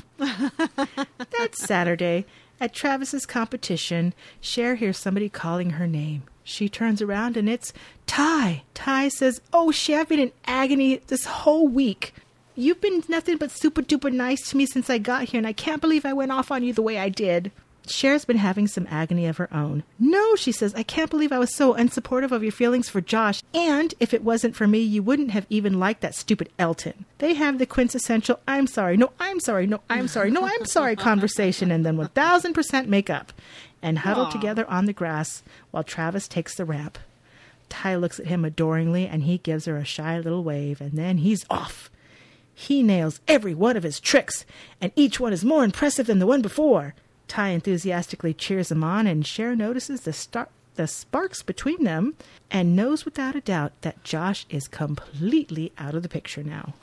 That Saturday, at Travis's competition, Cher hears somebody calling her name. She turns around and it's Ty. Ty says, oh, Cher, I've been in agony this whole week. You've been nothing but super duper nice to me since I got here, and I can't believe I went off on you the way I did. Cher's been having some agony of her own. No, she says, I can't believe I was so unsupportive of your feelings for Josh. And if it wasn't for me, you wouldn't have even liked that stupid Elton. They have the quintessential, I'm sorry, no, I'm sorry, no, I'm sorry, no, I'm sorry conversation, and then one thousand percent make up and huddle Aww. together on the grass while Travis takes the ramp. Ty looks at him adoringly, and he gives her a shy little wave, and then he's off. He nails every one of his tricks, and each one is more impressive than the one before. Ty enthusiastically cheers him on, and Cher notices the, star- the sparks between them and knows without a doubt that Josh is completely out of the picture now.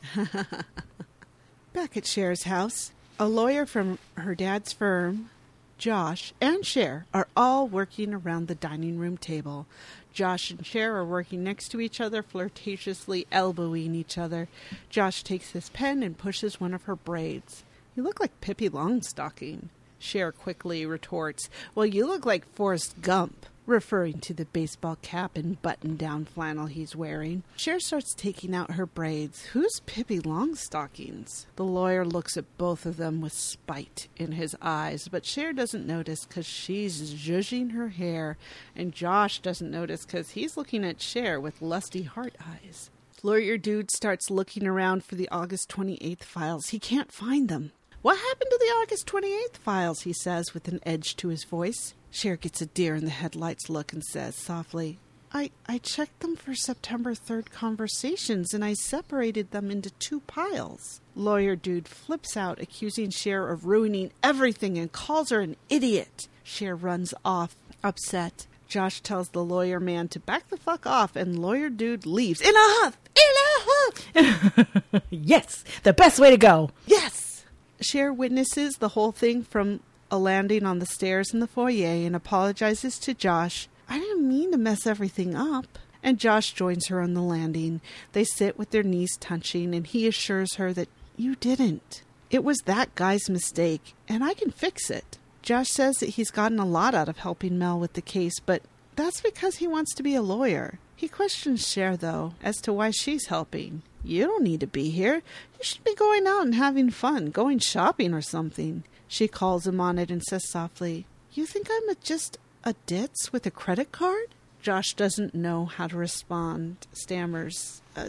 Back at Cher's house, a lawyer from her dad's firm, Josh, and Cher are all working around the dining room table. Josh and Cher are working next to each other, flirtatiously elbowing each other. Josh takes his pen and pushes one of her braids. You look like Pippi Longstocking. Cher quickly retorts, well, you look like Forrest Gump, referring to the baseball cap and button-down flannel he's wearing. Cher starts taking out her braids. Who's Pippi Longstockings? The lawyer looks at both of them with spite in his eyes, but Cher doesn't notice because she's zhuzhing her hair, and Josh doesn't notice because he's looking at Cher with lusty heart eyes. Lawyer Dude starts looking around for the August twenty-eighth files. He can't find them. What happened to the August twenty-eighth files, he says with an edge to his voice. Cher gets a deer-in-the-headlights look and says softly, I, I checked them for September third conversations, and I separated them into two piles. Lawyer Dude flips out, accusing Cher of ruining everything and calls her an idiot. Cher runs off, upset. Josh tells the lawyer man to back the fuck off, and Lawyer Dude leaves. In a huff! In a huff! Yes! The best way to go! Yes! Cher witnesses the whole thing from a landing on the stairs in the foyer and apologizes to Josh. I didn't mean to mess everything up. And Josh joins her on the landing. They sit with their knees touching, and he assures her that you didn't. It was that guy's mistake, and I can fix it. Josh says that he's gotten a lot out of helping Mel with the case, but that's because he wants to be a lawyer. He questions Cher, though, as to why she's helping. You don't need to be here. You should be going out and having fun, going shopping or something. She calls him on it and says softly, you think I'm a, just a ditz with a credit card? Josh doesn't know how to respond, stammers. Uh,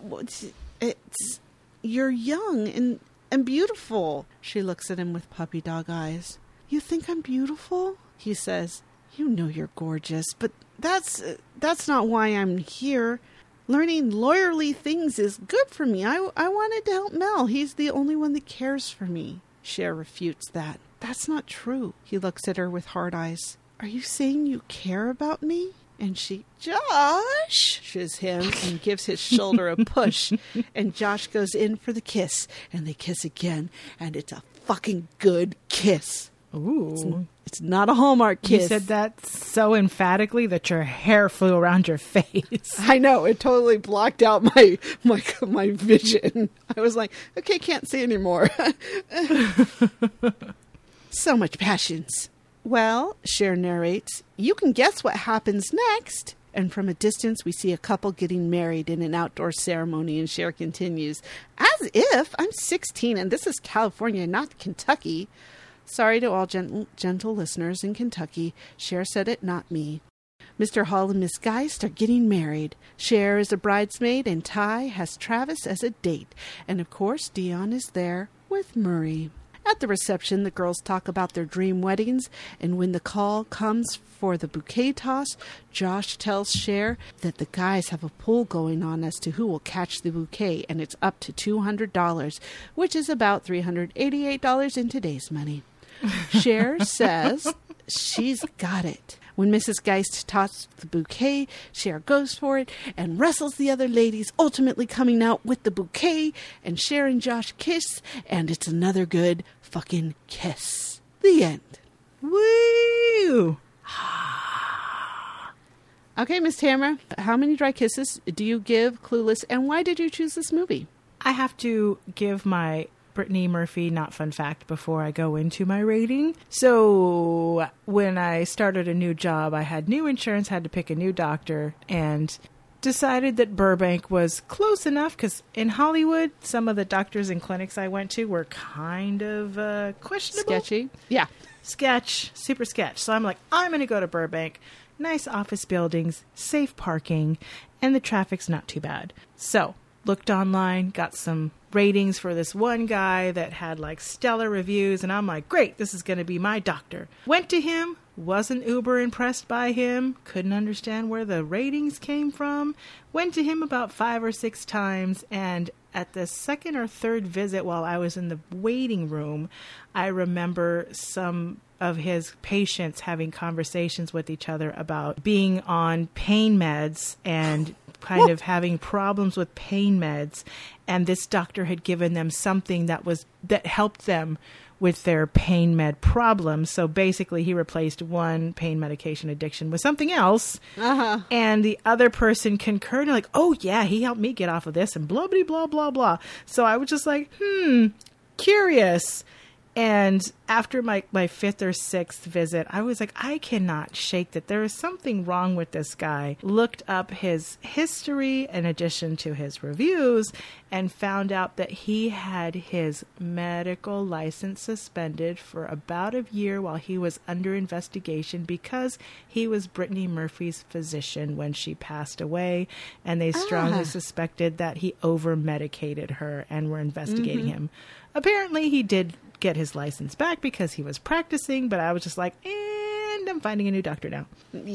it's, you're young and, and beautiful. She looks at him with puppy dog eyes. You think I'm beautiful? He says, you know you're gorgeous, but that's, uh, that's not why I'm here. Learning lawyerly things is good for me. I, I wanted to help Mel. He's the only one that cares for me. Cher refutes that. That's not true. He looks at her with hard eyes. Are you saying you care about me? And she, Josh, shiz him and gives his shoulder a push. And Josh goes in for the kiss. And they kiss again. And it's a fucking good kiss. Ooh. It's, it's not a Hallmark kiss. You said that so emphatically that your hair flew around your face. I know. It totally blocked out my my my vision. I was like, okay, can't see anymore. So much passions. Well, Cher narrates, you can guess what happens next. And from a distance, we see a couple getting married in an outdoor ceremony, and Cher continues, as if I'm sixteen and this is California, not Kentucky. Sorry to all gentle, gentle listeners in Kentucky. Cher said it, not me. Mister Hall and Miss Geist are getting married. Cher is a bridesmaid, and Ty has Travis as a date. And of course, Dion is there with Murray. At the reception, the girls talk about their dream weddings, and when the call comes for the bouquet toss, Josh tells Cher that the guys have a poll going on as to who will catch the bouquet, and it's up to two hundred dollars, which is about three hundred eighty-eight dollars in today's money. Cher says she's got it. When Missus Geist tosses the bouquet, Cher goes for it and wrestles the other ladies, ultimately coming out with the bouquet, and Cher and Josh kiss, and it's another good fucking kiss. The end. Woo! Okay, Miss Tamara, how many dry kisses do you give Clueless, and why did you choose this movie? I have to give my Brittany Murphy not fun fact before I go into my rating. So when I started a new job, I had new insurance, had to pick a new doctor, and decided that Burbank was close enough because in Hollywood, some of the doctors and clinics I went to were kind of uh, questionable. Sketchy? Yeah. Sketch, super sketch. So I'm like, I'm going to go to Burbank. Nice office buildings, safe parking, and the traffic's not too bad. So looked online, got some ratings for this one guy that had like stellar reviews, and I'm like, great, this is going to be my doctor. Went to him, wasn't uber impressed by him, couldn't understand where the ratings came from. Went to him about five or six times, and at the second or third visit while I was in the waiting room, I remember some of his patients having conversations with each other about being on pain meds and kind of having problems with pain meds, and this doctor had given them something that was that helped them with their pain med problems. So basically he replaced one pain medication addiction with something else. Uh-huh. And the other person concurred, like, oh yeah, he helped me get off of this, and blah, blah, blah, blah, blah. So I was just like, hmm, curious. And after my, my fifth or sixth visit, I was like, I cannot shake that there is something wrong with this guy. Looked up his history in addition to his reviews and found out that he had his medical license suspended for about a year while he was under investigation because he was Brittany Murphy's physician when she passed away. And they strongly ah. suspected that he over-medicated her and were investigating mm-hmm. him. Apparently he did get his license back because he was practicing, but I was just like, and I'm finding a new doctor now.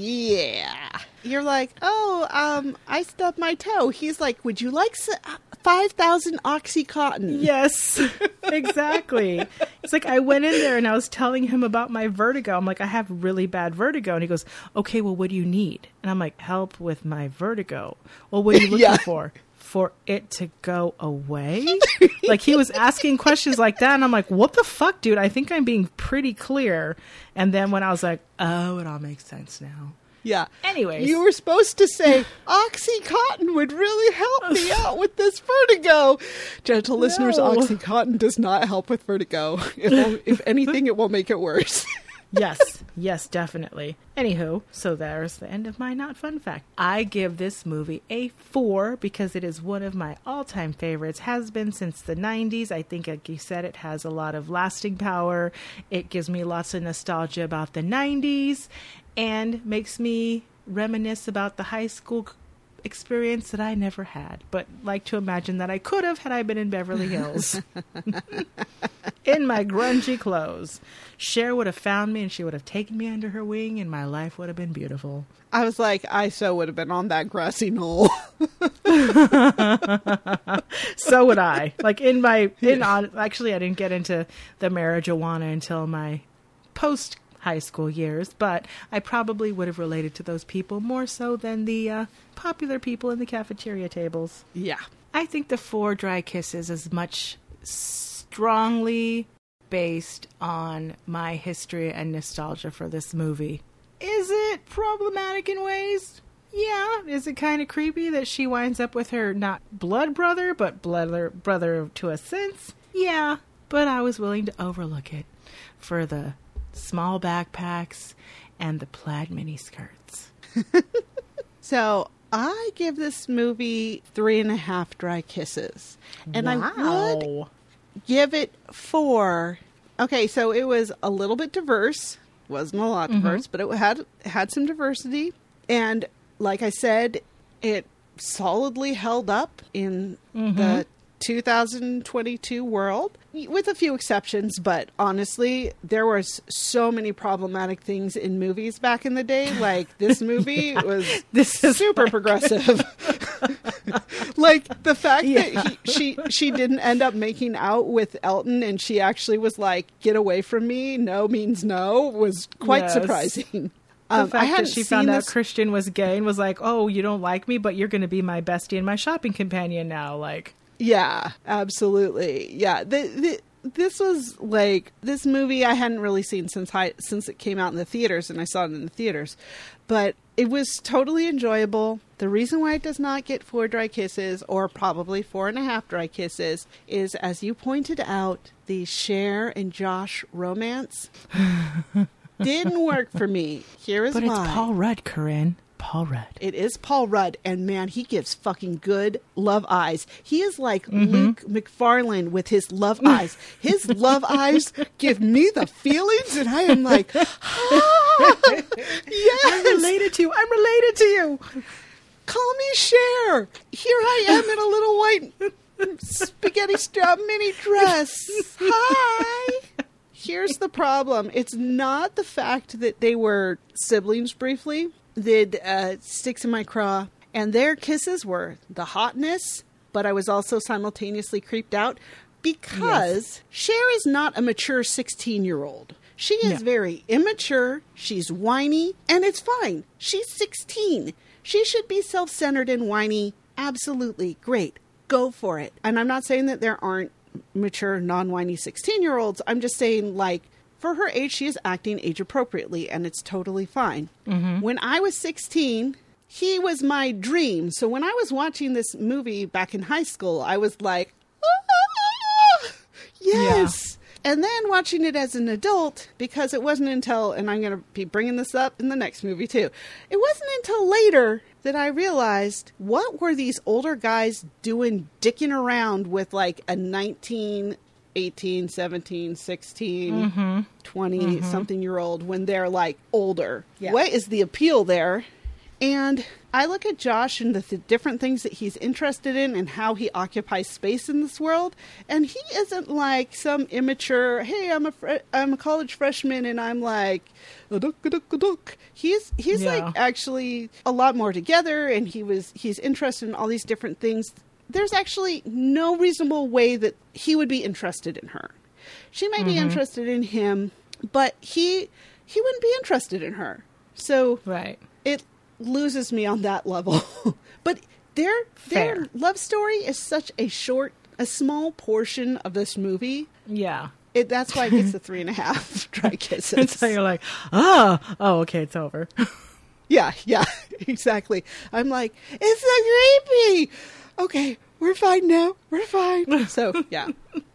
Yeah. You're like, oh, um, I stubbed my toe. He's like, would you like five thousand Oxycontin? Yes, exactly. It's like I went in there and I was telling him about my vertigo. I'm like, I have really bad vertigo. And he goes, okay, well, what do you need? And I'm like, help with my vertigo. Well, what are you looking yeah. for? For it to go away? Like he was asking questions like that, and I'm like, what the fuck, dude? I think I'm being pretty clear. And then when I was like, oh, it all makes sense now. Yeah. Anyways. You were supposed to say, Oxycontin would really help me out with this vertigo. Gentle no. listeners, Oxycontin does not help with vertigo. If, if anything, it will make it worse. Yes, yes, definitely. Anywho, so there's the end of my not fun fact. I give this movie a four because it is one of my all-time favorites. Has been since the nineties. I think, like you said, it has a lot of lasting power. It gives me lots of nostalgia about the nineties and makes me reminisce about the high school experience that I never had, but like to imagine that I could have had I been in Beverly Hills in my grungy clothes. Cher would have found me and she would have taken me under her wing and my life would have been beautiful. I was like, I so would have been on that grassy knoll. So would I. Like in my, in on, actually I didn't get into the marijuana until my post high school years, but I probably would have related to those people more so than the uh, popular people in the cafeteria tables. Yeah. I think the four dry kisses is much strongly based on my history and nostalgia for this movie. Is it problematic in ways? Yeah. Is it kind of creepy that she winds up with her not blood brother, but blood brother to a sense? Yeah. But I was willing to overlook it for the small backpacks and the plaid miniskirts. So I give this movie three and a half dry kisses. And wow. I would give it four. Okay, so it was a little bit diverse. Wasn't a lot Mm-hmm. diverse, but it had had some diversity. And like I said, it solidly held up in Mm-hmm. the two thousand twenty-two world, with a few exceptions. But honestly, there was so many problematic things in movies back in the day. Like this movie Yeah. was This is super like- progressive. Like the fact Yeah. that he, she she didn't end up making out with Elton, and she actually was like, "Get away from me! No means no," was quite Yes. surprising. The Um, I fact hadn't that she seen found out this. Christian was gay and was like, oh, you don't like me, but you're going to be my bestie and my shopping companion now. Like, Yeah, absolutely. Yeah, the, the, this was like this movie I hadn't really seen since I, since it came out in the theaters, and I saw it in the theaters, but it was totally enjoyable. The reason why it does not get four dry kisses, or probably four and a half dry kisses, is, as you pointed out, the Cher and Josh romance didn't work for me. Here is but why. it's Paul Rudd, Corinne. Paul Rudd. It is Paul Rudd, and man, he gives fucking good love eyes. He is like Mm-hmm. Luke McFarlane with his love eyes. His love eyes give me the feelings, and I am like, ah, I'm yes, related to you. I'm related to you. call me Cher. Here I am in a little white spaghetti strap mini dress. Hi. Here's the problem. It's not the fact that they were siblings briefly that uh, sticks in my craw. And their kisses were the hotness, but I was also simultaneously creeped out because Cher is not a mature sixteen-year-old. She is No. very immature. She's whiny, and it's fine. She's sixteen. She should be self-centered and whiny. Absolutely. Great. Go for it. And I'm not saying that there aren't mature, non-whiny sixteen-year-olds. I'm just saying, like, for her age, she is acting age appropriately, and it's totally fine. Mm-hmm. When I was sixteen, he was my dream. So when I was watching this movie back in high school, I was like, ah, yes. And then watching it as an adult, because it wasn't until, and I'm going to be bringing this up in the next movie too, it wasn't until later that I realized, what were these older guys doing dicking around with like a nineteen, eighteen, seventeen, sixteen, Mm-hmm. twenty something year old when they're like older? Yeah. What is the appeal there? And I look at Josh and the th- different things that he's interested in and how he occupies space in this world. And he isn't like some immature, hey, I'm a fre- I'm a college freshman and I'm like, a duck, a duck, a duck. He's, he's Yeah. like actually a lot more together, and he was, he's interested in all these different things. There's actually no reasonable way that he would be interested in her. She might be interested in him, but he, he wouldn't be interested in her. So Right. it loses me on that level. But their their Fair. love story is such a short, a small portion of this movie. Yeah. It, that's why it gets the three and a half dry kisses. And so you're like, ah, oh, okay, it's over. Yeah, yeah, exactly. I'm like, it's so creepy. Okay, we're fine now. We're fine. So, yeah.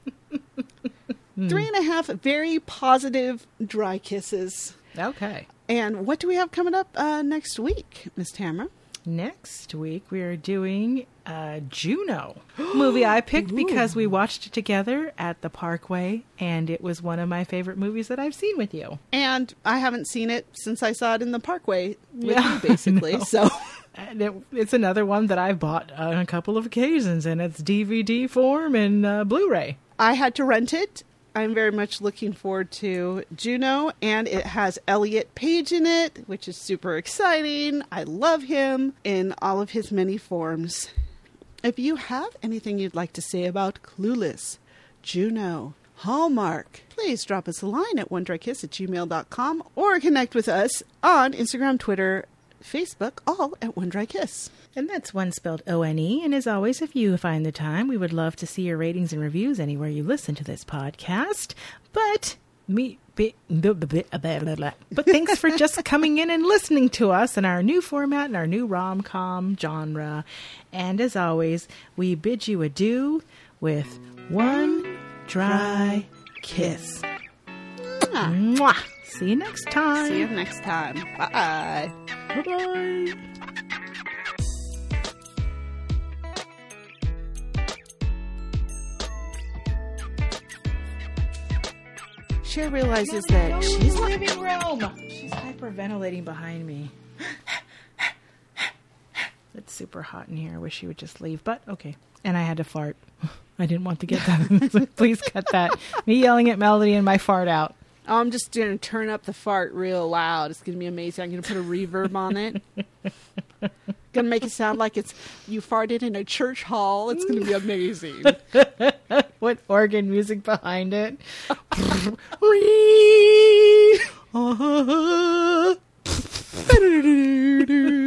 Three and a half very positive dry kisses. Okay. And what do we have coming up uh, next week, Miss Tamara? Next week, we are doing uh, Juno, movie I picked because we watched it together at the Parkway, and it was one of my favorite movies that I've seen with you. And I haven't seen it since I saw it in the Parkway with Yeah, you, basically. I know. So, And it, it's another one that I've bought on a couple of occasions, and it's D V D form and uh, Blu-ray. I had to rent it. I'm very much looking forward to Juno, and it has Elliot Page in it, which is super exciting. I love him in all of his many forms. If you have anything you'd like to say about Clueless, Juno, Hallmark, please drop us a line at one dry kiss at gmail dot com or connect with us on Instagram, Twitter, Facebook, all at One Dry Kiss. And that's one spelled O N E. And as always, if you find the time, we would love to see your ratings and reviews anywhere you listen to this podcast. But me, be, blah, blah, blah, blah, blah. But thanks for just coming in and listening to us in our new format and our new rom-com genre. And as always, we bid you adieu with one dry kiss. Mwah. Mwah. See you next time. See you next time. Bye. Bye-bye. Cher realizes that she's in the living room. She's hyperventilating behind me. It's super hot in here. I wish she would just leave, but okay. And I had to fart. I didn't want to get that. So please cut that. Me yelling at Melody and my fart out. Oh, I'm just going to turn up the fart real loud. It's going to be amazing. I'm going to put a reverb on it. Going to make it sound like it's you farted in a church hall. It's going to be amazing. With organ music behind it. uh-huh.